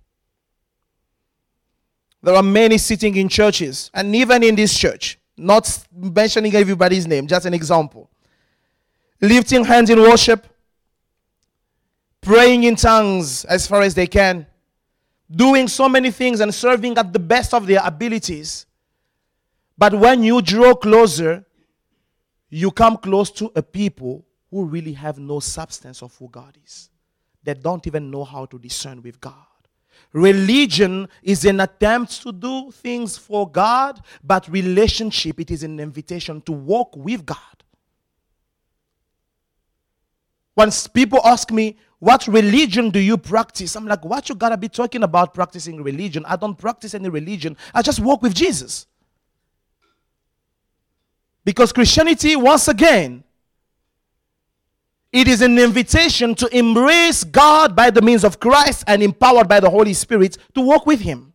There are many sitting in churches, and even in this church, not mentioning everybody's name, just an example, lifting hands in worship, praying in tongues as far as they can, doing so many things and serving at the best of their abilities. But when you draw closer, you come close to a people who really have no substance of who God is. They don't even know how to discern with God. Religion is an attempt to do things for God, but relationship, it is an invitation to walk with God. When people ask me, what religion do you practice? I'm like, what you gotta be talking about practicing religion? I don't practice any religion. I just walk with Jesus. Because Christianity, once again, it is an invitation to embrace God by the means of Christ and empowered by the Holy Spirit to walk with Him.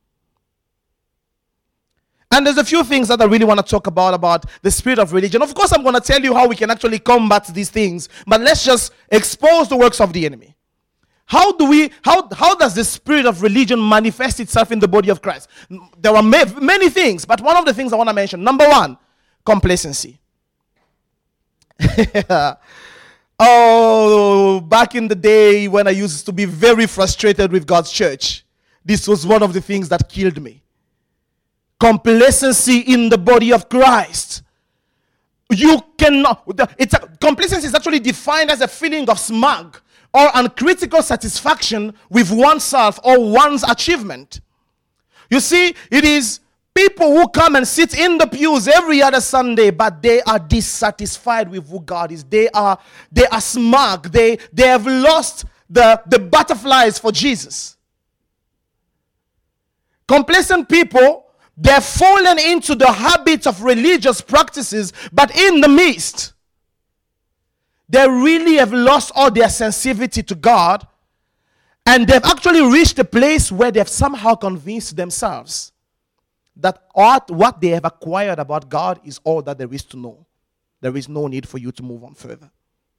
And there's a few things that I really want to talk about the spirit of religion. Of course, I'm going to tell you how we can actually combat these things, but let's just expose the works of the enemy. How does the spirit of religion manifest itself in the body of Christ? There are many things, but one of the things I want to mention, number one, complacency. Oh, back in the day when I used to be very frustrated with God's church, this was one of the things that killed me. Complacency in the body of Christ. You cannot, complacency is actually defined as a feeling of smug or uncritical satisfaction with oneself or one's achievement. You see, it is people who come and sit in the pews every other Sunday, but they are dissatisfied with who God is. They are smug. They have lost the butterflies for Jesus. Complacent people, they've fallen into the habits of religious practices, but in the midst, they really have lost all their sensitivity to God, and they've actually reached a place where they've somehow convinced themselves that what they have acquired about God is all that there is to know. There is no need for you to move on further.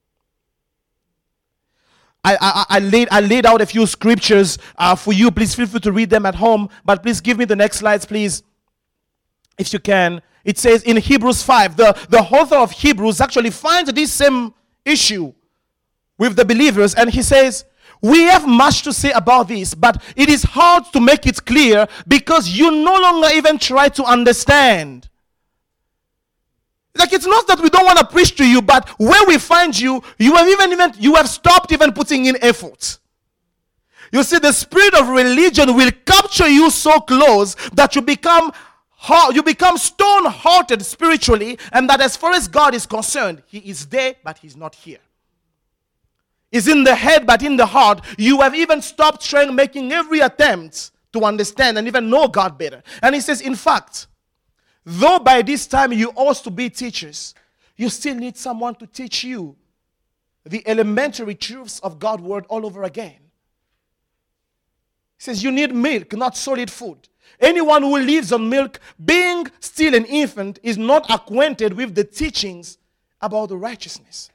I laid out a few scriptures for you. Please feel free to read them at home. But please give me the next slides, please, if you can. It says in Hebrews 5, the author of Hebrews actually finds this same issue with the believers. And he says, We have much to say about this, but it is hard to make it clear because you no longer even try to understand. Like, it's not that we don't want to preach to you, but where we find you, you have stopped even putting in effort. You see, the spirit of religion will capture you so close that you become stone-hearted spiritually, and that as far as God is concerned, He is there, but He's not here. He's in the head, but in the heart, you have even stopped making every attempt to understand and even know God better. And He says, in fact, though by this time you ought to be teachers, you still need someone to teach you the elementary truths of God's word all over again. He says you need milk, not solid food. Anyone who lives on milk, being still an infant, is not acquainted with the teachings about the righteousness.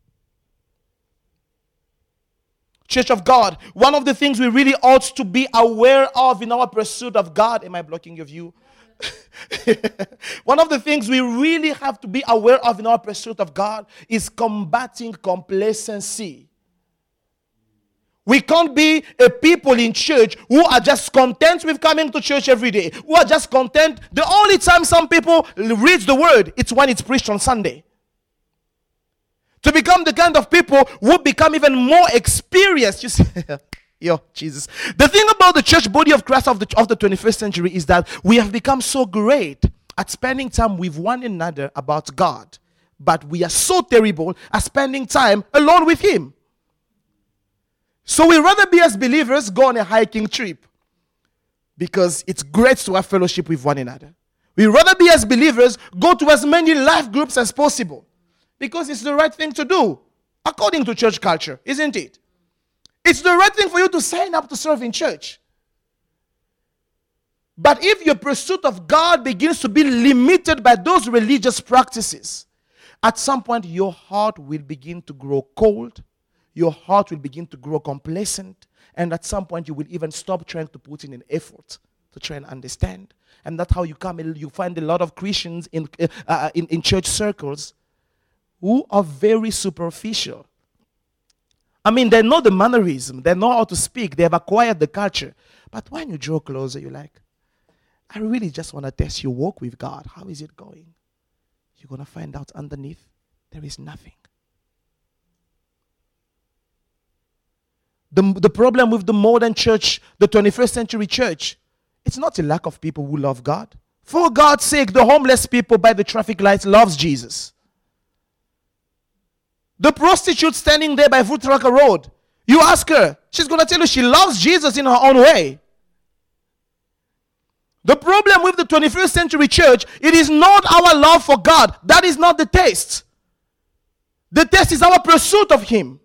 Church of God, one of the things we really ought to be aware of in our pursuit of God, am I blocking your view? One of the things we really have to be aware of in our pursuit of God is combating complacency. We can't be a people in church who are just content with coming to church every day, who are just content. The only time some people read the word, it's when it's preached on Sunday. To become the kind of people who become even more experienced. You see, yo, Jesus. The thing about the church body of Christ of the 21st century is that we have become so great at spending time with one another about God, but we are so terrible at spending time alone with Him. So we rather be as believers go on a hiking trip because it's great to have fellowship with one another. We rather be as believers go to as many life groups as possible because it's the right thing to do according to church culture, isn't it? It's the right thing for you to sign up to serve in church. But if your pursuit of God begins to be limited by those religious practices, at some point your heart will begin to grow cold. Your heart will begin to grow complacent, and at some point you will even stop trying to put in an effort to try and understand. And that's how you find a lot of Christians in church circles who are very superficial. I mean, they know the mannerism, they know how to speak, they have acquired the culture. But when you draw closer, you're like, I really just want to test your walk with God. How is it going? You're going to find out underneath there is nothing. The problem with the modern church, the 21st century church, it's not a lack of people who love God. For God's sake, the homeless people by the traffic lights loves Jesus. The prostitute standing there by Voetracker Road, you ask her, she's going to tell you she loves Jesus in her own way. The problem with the 21st century church, it is not our love for God. That is not the test. The test is our pursuit of Him.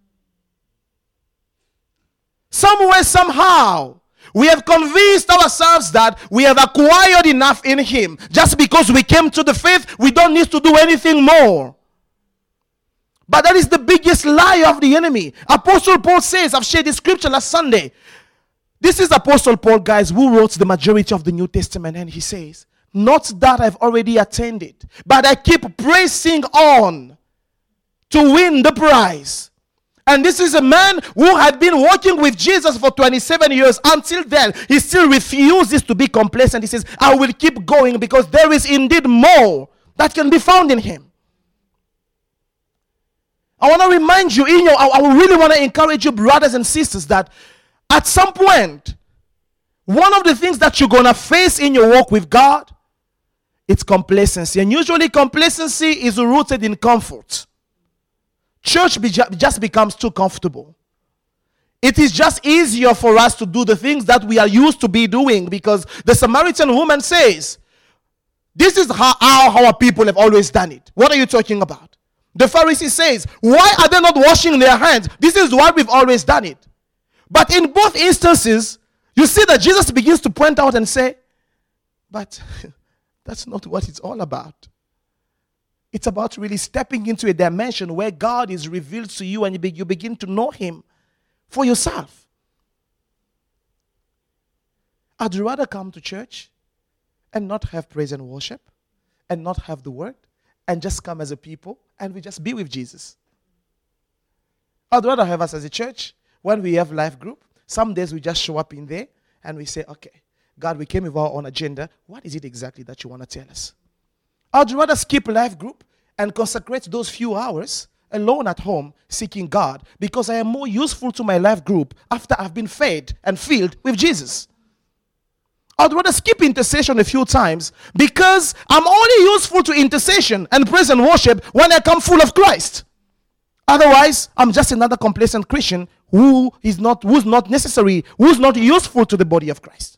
Somewhere, somehow, we have convinced ourselves that we have acquired enough in Him. Just because we came to the faith, we don't need to do anything more. But that is the biggest lie of the enemy. Apostle Paul says, I've shared this scripture last Sunday. This is Apostle Paul, guys, who wrote the majority of the New Testament. And he says, not that I've already attained it, but I keep pressing on to win the prize. And this is a man who had been walking with Jesus for 27 years. Until then, he still refuses to be complacent. He says, I will keep going because there is indeed more that can be found in Him. I want to remind you, I really want to encourage you, brothers and sisters, that at some point, one of the things that you're going to face in your walk with God, it's complacency. And usually complacency is rooted in comfort. Church just becomes too comfortable. It is just easier for us to do the things that we are used to be doing, because the Samaritan woman says, this is how our people have always done it. What are you talking about? The Pharisee says, why are they not washing their hands? This is what we've always done it. But in both instances, you see that Jesus begins to point out and say, but that's not what it's all about. It's about really stepping into a dimension where God is revealed to you and you begin to know Him for yourself. I'd rather come to church and not have praise and worship and not have the word and just come as a people and we just be with Jesus. I'd rather have us as a church when we have life group, some days we just show up in there and we say, okay, God, we came with our own agenda. What is it exactly that you want to tell us? I'd rather skip life group and consecrate those few hours alone at home seeking God, because I am more useful to my life group after I've been fed and filled with Jesus. I'd rather skip intercession a few times because I'm only useful to intercession and praise and worship when I come full of Christ. Otherwise, I'm just another complacent Christian who's not necessary, who's not useful to the body of Christ.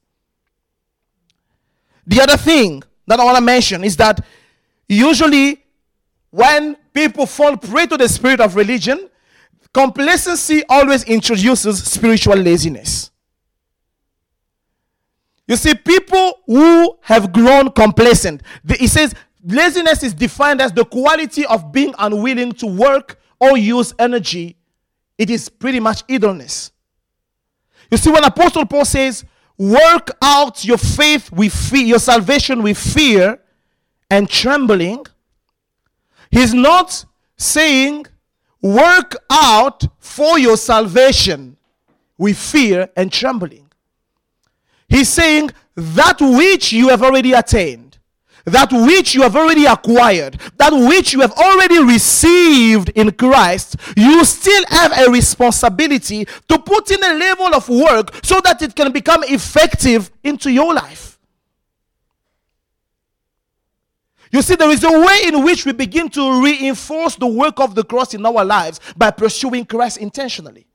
The other thing that I want to mention is that usually when people fall prey to the spirit of religion, complacency always introduces spiritual laziness. You see, people who have grown complacent, it says laziness is defined as the quality of being unwilling to work or use energy. It is pretty much idleness. You see, when Apostle Paul says, work out your faith with fear, your salvation with fear and trembling, he's not saying work out for your salvation with fear and trembling. He's saying that which you have already attained, that which you have already acquired, that which you have already received in Christ, you still have a responsibility to put in a level of work so that it can become effective into your life. You see, there is a way in which we begin to reinforce the work of the cross in our lives by pursuing Christ intentionally.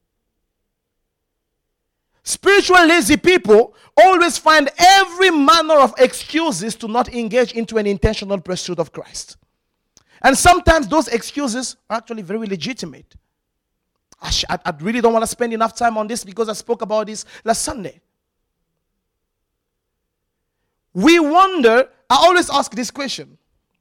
Spiritual lazy people always find every manner of excuses to not engage into an intentional pursuit of Christ. And sometimes those excuses are actually very legitimate. I really don't want to spend enough time on this because I spoke about this last Sunday. We wonder, I always ask this question.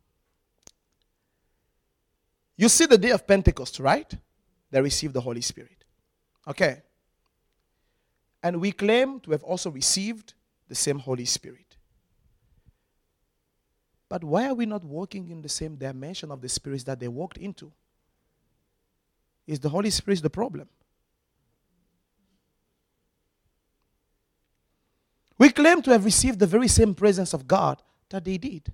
You see the day of Pentecost, right? They received the Holy Spirit. Okay. And we claim to have also received the same Holy Spirit. But why are we not walking in the same dimension of the spirits that they walked into? Is the Holy Spirit the problem? We claim to have received the very same presence of God that they did.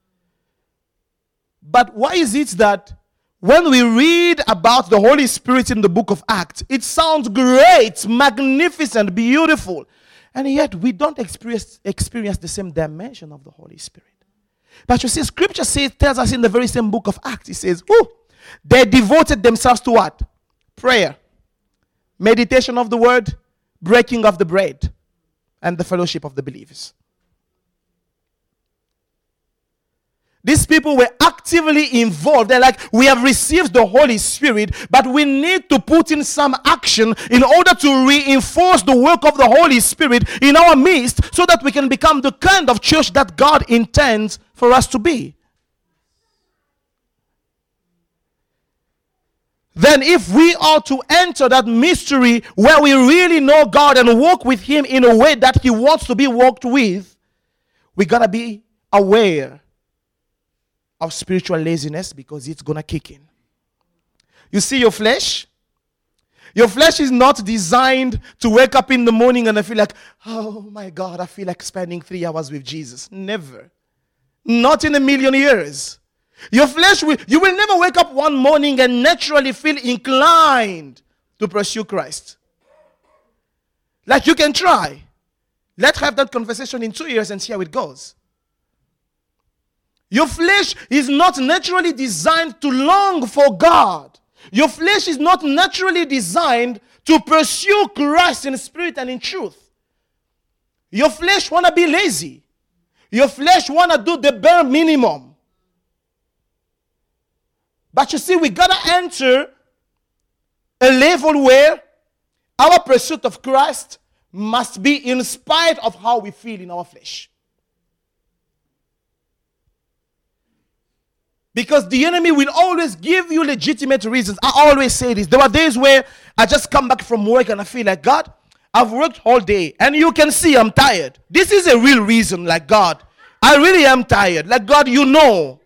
But why is it that when we read about the Holy Spirit in the book of Acts, it sounds great, magnificent, beautiful, and yet we don't experience the same dimension of the Holy Spirit? But you see, Scripture tells us in the very same book of Acts, it says, they devoted themselves to what? Prayer, meditation of the word, breaking of the bread, and the fellowship of the believers. These people were actively involved. They're like, we have received the Holy Spirit, but we need to put in some action in order to reinforce the work of the Holy Spirit in our midst so that we can become the kind of church that God intends for us to be. Then if we are to enter that mystery where we really know God and walk with Him in a way that He wants to be walked with, we got to be aware of spiritual laziness because it's going to kick in. You see your flesh? Your flesh is not designed to wake up in the morning and I feel like, oh my God, I feel like spending 3 hours with Jesus. Never. Not in a million years. Your flesh, you will never wake up one morning and naturally feel inclined to pursue Christ. Like you can try. Let's have that conversation in 2 years and see how it goes. Your flesh is not naturally designed to long for God. Your flesh is not naturally designed to pursue Christ in spirit and in truth. Your flesh want to be lazy. Your flesh want to do the bare minimum. But you see, we got to enter a level where our pursuit of Christ must be in spite of how we feel in our flesh. Because the enemy will always give you legitimate reasons. I always say this. There are days where I just come back from work and I feel like, God, I've worked all day and you can see I'm tired. This is a real reason, like, God, I really am tired. Like, God, you know.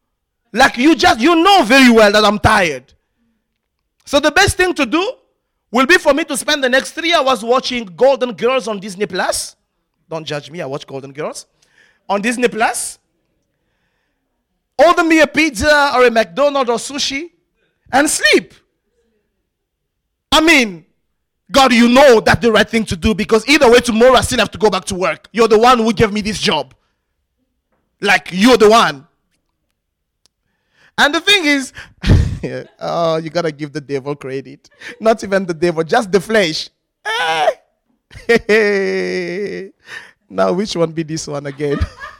Like, you know very well that I'm tired. So the best thing to do will be for me to spend the next 3 hours watching Golden Girls on Disney Plus. Don't judge me, I watch Golden Girls on Disney Plus. Order me a pizza or a McDonald's or sushi and sleep. I mean, God, you know that's the right thing to do, because either way tomorrow I still have to go back to work. You're the one who gave me this job. Like, you're the one. And the thing is, oh, you gotta give the devil credit. Not even the devil, just the flesh. Now, which one be this one again?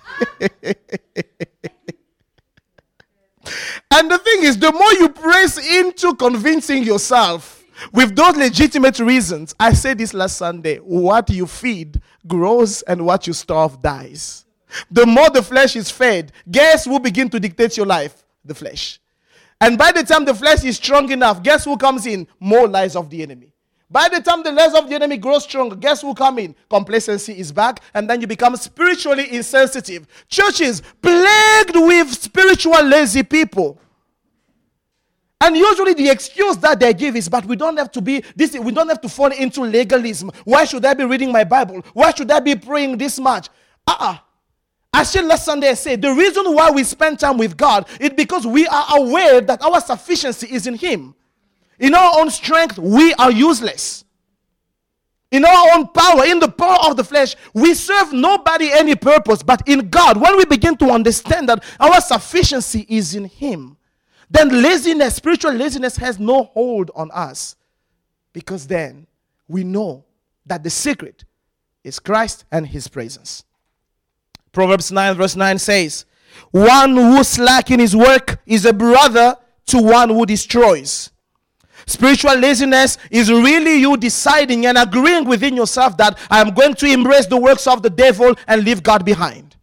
And the thing is, the more you press into convincing yourself with those legitimate reasons, I said this last Sunday, what you feed grows and what you starve dies. The more the flesh is fed, guess who begin to dictate your life? The flesh. And by the time the flesh is strong enough, guess who comes in? More lies of the enemy. By the time the lies of the enemy grow stronger, guess who come in? Complacency is back, and then you become spiritually insensitive. Churches plagued with spiritual lazy people. And usually the excuse that they give is, but we don't have to be this, we don't have to fall into legalism. Why should I be reading my Bible? Why should I be praying this much? I said last Sunday, I said, the reason why we spend time with God is because we are aware that our sufficiency is in Him. In our own strength, we are useless. In our own power, in the power of the flesh, we serve nobody any purpose. But in God, when we begin to understand that our sufficiency is in Him, then laziness, spiritual laziness, has no hold on us. Because then we know that the secret is Christ and His presence. Proverbs 9 verse 9 says, one who slacks in his work is a brother to one who destroys. Spiritual laziness is really you deciding and agreeing within yourself that I am going to embrace the works of the devil and leave God behind.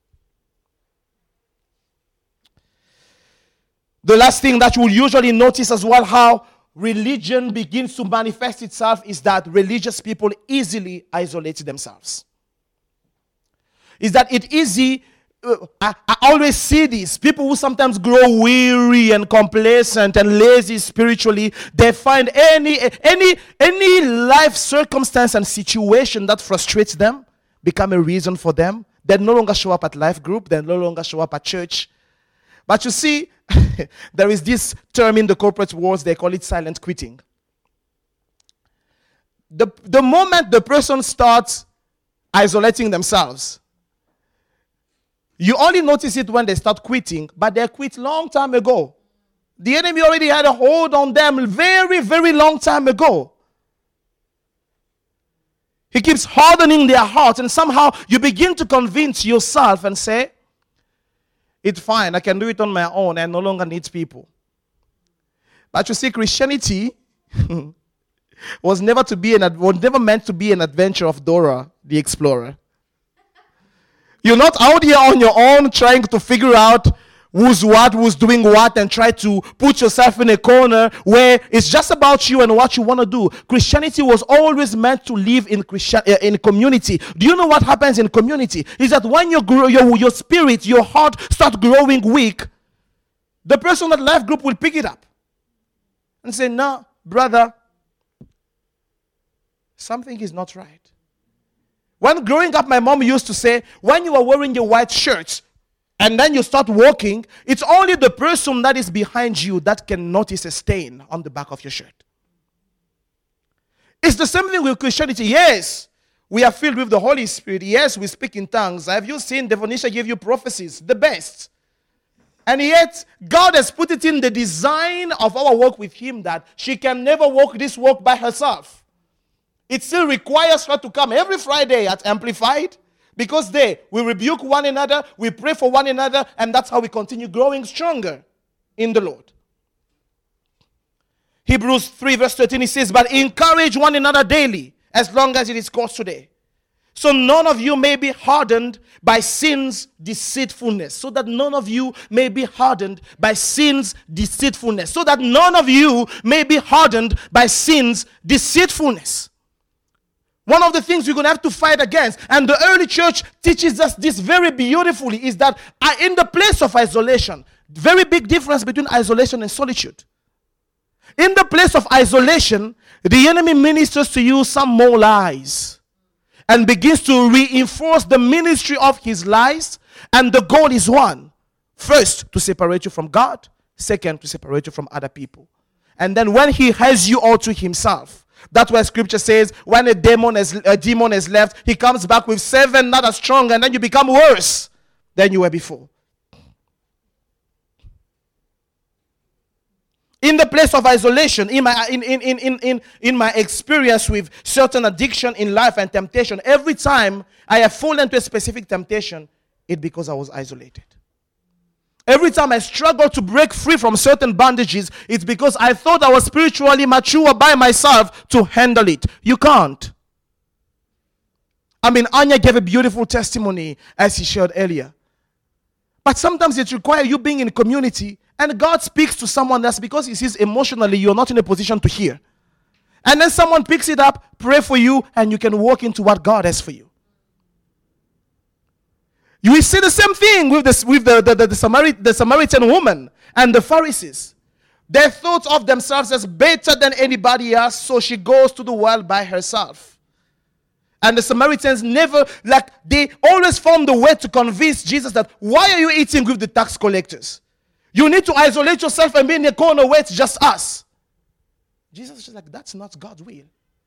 The last thing that you will usually notice as well, how religion begins to manifest itself, is that religious people easily isolate themselves. Is that it easy? I always see this. People who sometimes grow weary and complacent and lazy spiritually, they find any life circumstance and situation that frustrates them become a reason for them. They no longer show up at life group. They no longer show up at church. But you see, there is this term in the corporate world, they call it silent quitting. The moment the person starts isolating themselves, you only notice it when they start quitting, but they quit long time ago. The enemy already had a hold on them very, very long time ago. He keeps hardening their hearts, and somehow you begin to convince yourself and say, it's fine, I can do it on my own, I no longer need people. But you see, Christianity was never meant to be an adventure of Dora the Explorer. You're not out here on your own trying to figure out who's what, who's doing what, and try to put yourself in a corner where it's just about you and what you want to do. Christianity was always meant to live in community. Do you know what happens in community? Is that when your spirit, your heart starts growing weak, the person at life group will pick it up and say, no, brother, something is not right. When growing up, my mom used to say, when you are wearing your white shirts and then you start walking, it's only the person that is behind you that can notice a stain on the back of your shirt. It's the same thing with Christianity. Yes, we are filled with the Holy Spirit. Yes, we speak in tongues. Have you seen Devonisha give you prophecies? The best. And yet, God has put it in the design of our walk with Him that she can never walk this walk by herself. It still requires her to come every Friday at Amplified, because we rebuke one another, we pray for one another, and that's how we continue growing stronger in the Lord. Hebrews 3 verse 13, it says, but encourage one another daily, as long as it is called today. So none of you may be hardened by sin's deceitfulness. So that none of you may be hardened by sin's deceitfulness. So that none of you may be hardened by sin's deceitfulness. One of the things we're going to have to fight against, and the early church teaches us this very beautifully, is that in the place of isolation, very big difference between isolation and solitude. In the place of isolation, the enemy ministers to you some more lies and begins to reinforce the ministry of his lies. And the goal is one. First, to separate you from God. Second, to separate you from other people. And then when he has you all to himself, that's why scripture says when a demon has left, he comes back with 7 not as strong, and then you become worse than you were before. In the place of isolation, in my experience with certain addiction in life and temptation, every time I have fallen into a specific temptation, it's because I was isolated. Every time I struggle to break free from certain bondages, it's because I thought I was spiritually mature by myself to handle it. You can't. I mean, Anya gave a beautiful testimony as she shared earlier. But sometimes it requires you being in community, and God speaks to someone else because he sees emotionally you're not in a position to hear. And then someone picks it up, pray for you, and you can walk into what God has for you. You see the same thing with the Samaritan woman and the Pharisees. They thought of themselves as better than anybody else, so she goes to the well by herself. And the Samaritans they always found a way to convince Jesus that, why are you eating with the tax collectors? You need to isolate yourself and be in the corner where it's just us. Jesus is just like, that's not God's will.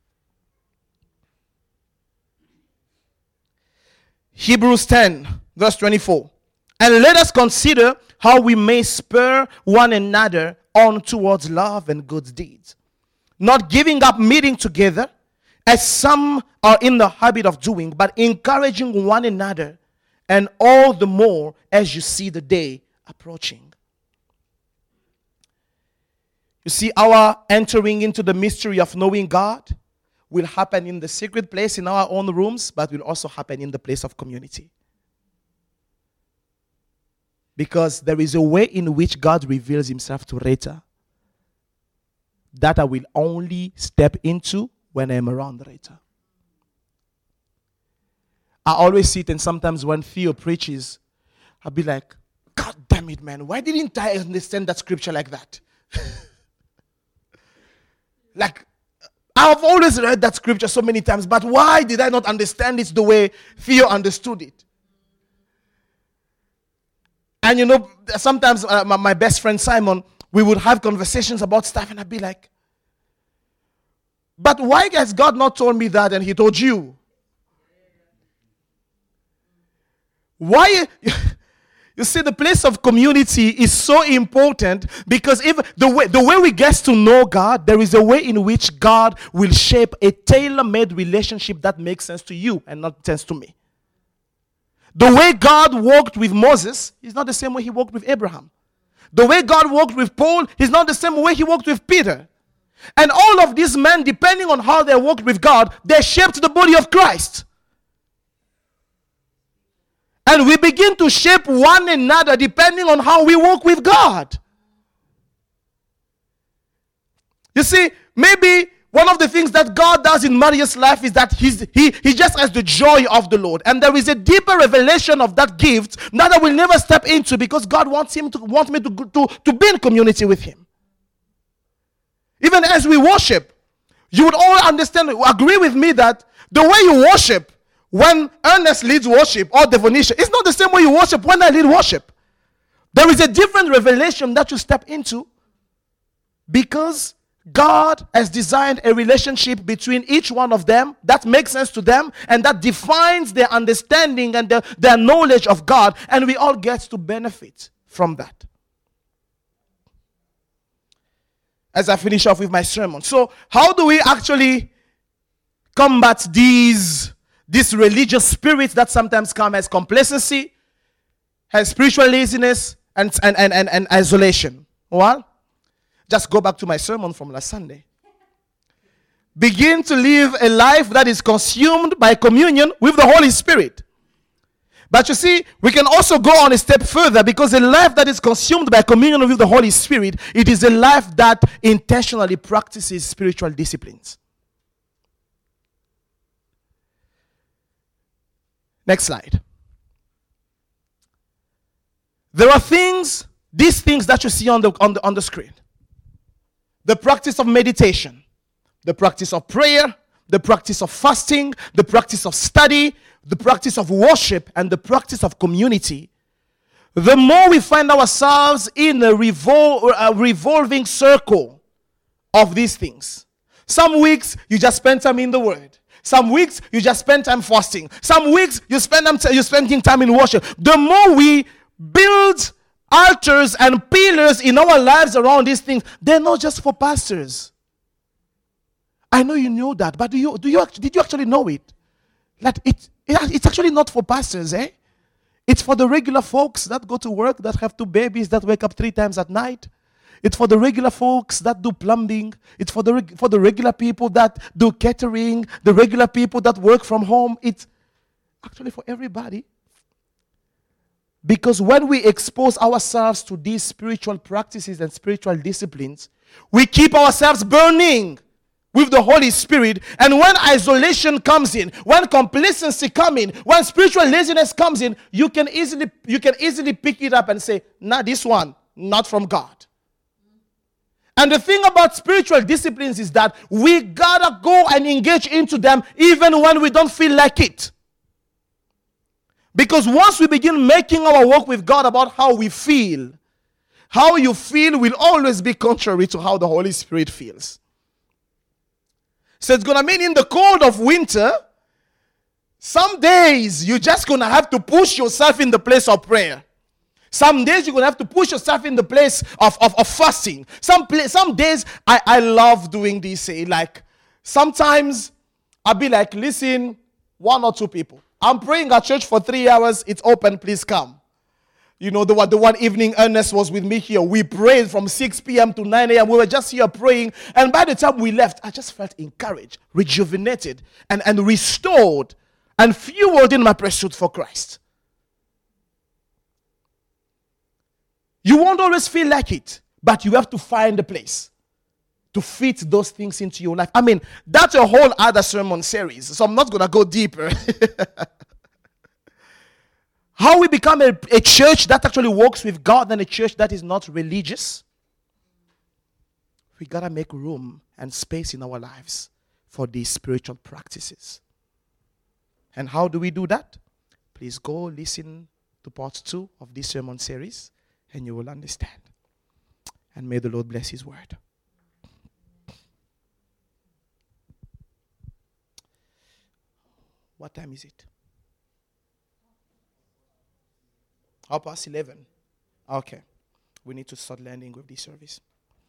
Hebrews 10, verse 24. And let us consider how we may spur one another on towards love and good deeds, not giving up meeting together, as some are in the habit of doing, but encouraging one another, and all the more as you see the day approaching. You see, our entering into the mystery of knowing God will happen in the secret place in our own rooms, but will also happen in the place of community. Because there is a way in which God reveals himself to Rita that I will only step into when I am around Rita. I always see it, and sometimes when Theo preaches, I'll be like, God damn it, man, why didn't I understand that scripture like that? Like, I've always read that scripture so many times, but why did I not understand it the way Theo understood it? And you know, sometimes my best friend Simon, we would have conversations about stuff, and I'd be like, but why has God not told me that and he told you? Why? You see, the place of community is so important, because if the way we get to know God, there is a way in which God will shape a tailor-made relationship that makes sense to you and not sense to me. The way God walked with Moses is not the same way he walked with Abraham. The way God walked with Paul is not the same way he walked with Peter. And all of these men, depending on how they walked with God, they shaped the body of Christ. And we begin to shape one another depending on how we walk with God. You see, maybe one of the things that God does in Maria's life is that he just has the joy of the Lord. And there is a deeper revelation of that gift that I will never step into, because God wants me to be in community with him. Even as we worship, you would all agree with me that the way you worship, when Ernest leads worship or Devonisha, it's not the same way you worship when I lead worship. There is a different revelation that you step into, because God has designed a relationship between each one of them that makes sense to them, and that defines their understanding and their knowledge of God, and we all get to benefit from that. As I finish off with my sermon. So, how do we actually combat this religious spirit that sometimes come as complacency, as spiritual laziness, and isolation? Well, just go back to my sermon from last Sunday. Begin to live a life that is consumed by communion with the Holy Spirit. But you see, we can also go on a step further, because a life that is consumed by communion with the Holy Spirit, it is a life that intentionally practices spiritual disciplines. Next slide. There are these things that you see on the screen. The practice of meditation, the practice of prayer, the practice of fasting, the practice of study, the practice of worship, and the practice of community, the more we find ourselves in a revolving circle of these things. Some weeks, you just spend time in the Word. Some weeks, you just spend time fasting. Some weeks, you're spending time in worship. The more we build altars and pillars in our lives around these things, they're not just for pastors. I know you know that, but did you actually know it? That it's actually not for pastors, eh? It's for the regular folks that go to work, that have 2 babies, that wake up 3 times at night. It's for the regular folks that do plumbing. It's for the regular people that do catering, the regular people that work from home. It's actually for everybody. Because when we expose ourselves to these spiritual practices and spiritual disciplines, we keep ourselves burning with the Holy Spirit. And when isolation comes in, when complacency comes in, when spiritual laziness comes in, you can easily pick it up and say, nah, this one, not from God. And the thing about spiritual disciplines is that we gotta go and engage into them even when we don't feel like it. Because once we begin making our walk with God about how we feel, how you feel will always be contrary to how the Holy Spirit feels. So it's going to mean in the cold of winter, some days you're just going to have to push yourself in the place of prayer. Some days you're going to have to push yourself in the place of fasting. Some days I love doing this. Like sometimes I'll be like, listen, 1 or 2 people. I'm praying at church for 3 hours. It's open. Please come. You know, the one evening Ernest was with me here. We prayed from 6 p.m. to 9 a.m. We were just here praying. And by the time we left, I just felt encouraged, rejuvenated, and restored, and fueled in my pursuit for Christ. You won't always feel like it, but you have to find a place to fit those things into your life. I mean, that's a whole other sermon series, so I'm not going to go deeper. How we become a church that actually works with God and a church that is not religious. We got to make room and space in our lives for these spiritual practices. And how do we do that? Please go listen to part 2 of this sermon series and you will understand. And may the Lord bless His word. What time is it? 11:30. Okay. We need to start landing with this service.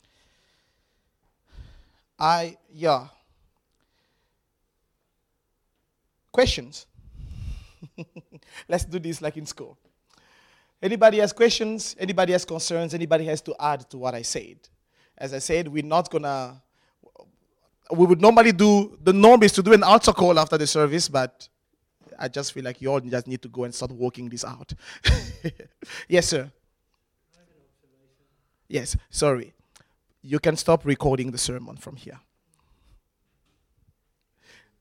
Questions? Let's do this like in school. Anybody has questions? Anybody has concerns? Anybody has to add to what I said? As I said, we would normally do, the norm is to do an altar call after the service, but I just feel like you all just need to go and start working this out. Yes, sir. Yes, sorry. You can stop recording the sermon from here.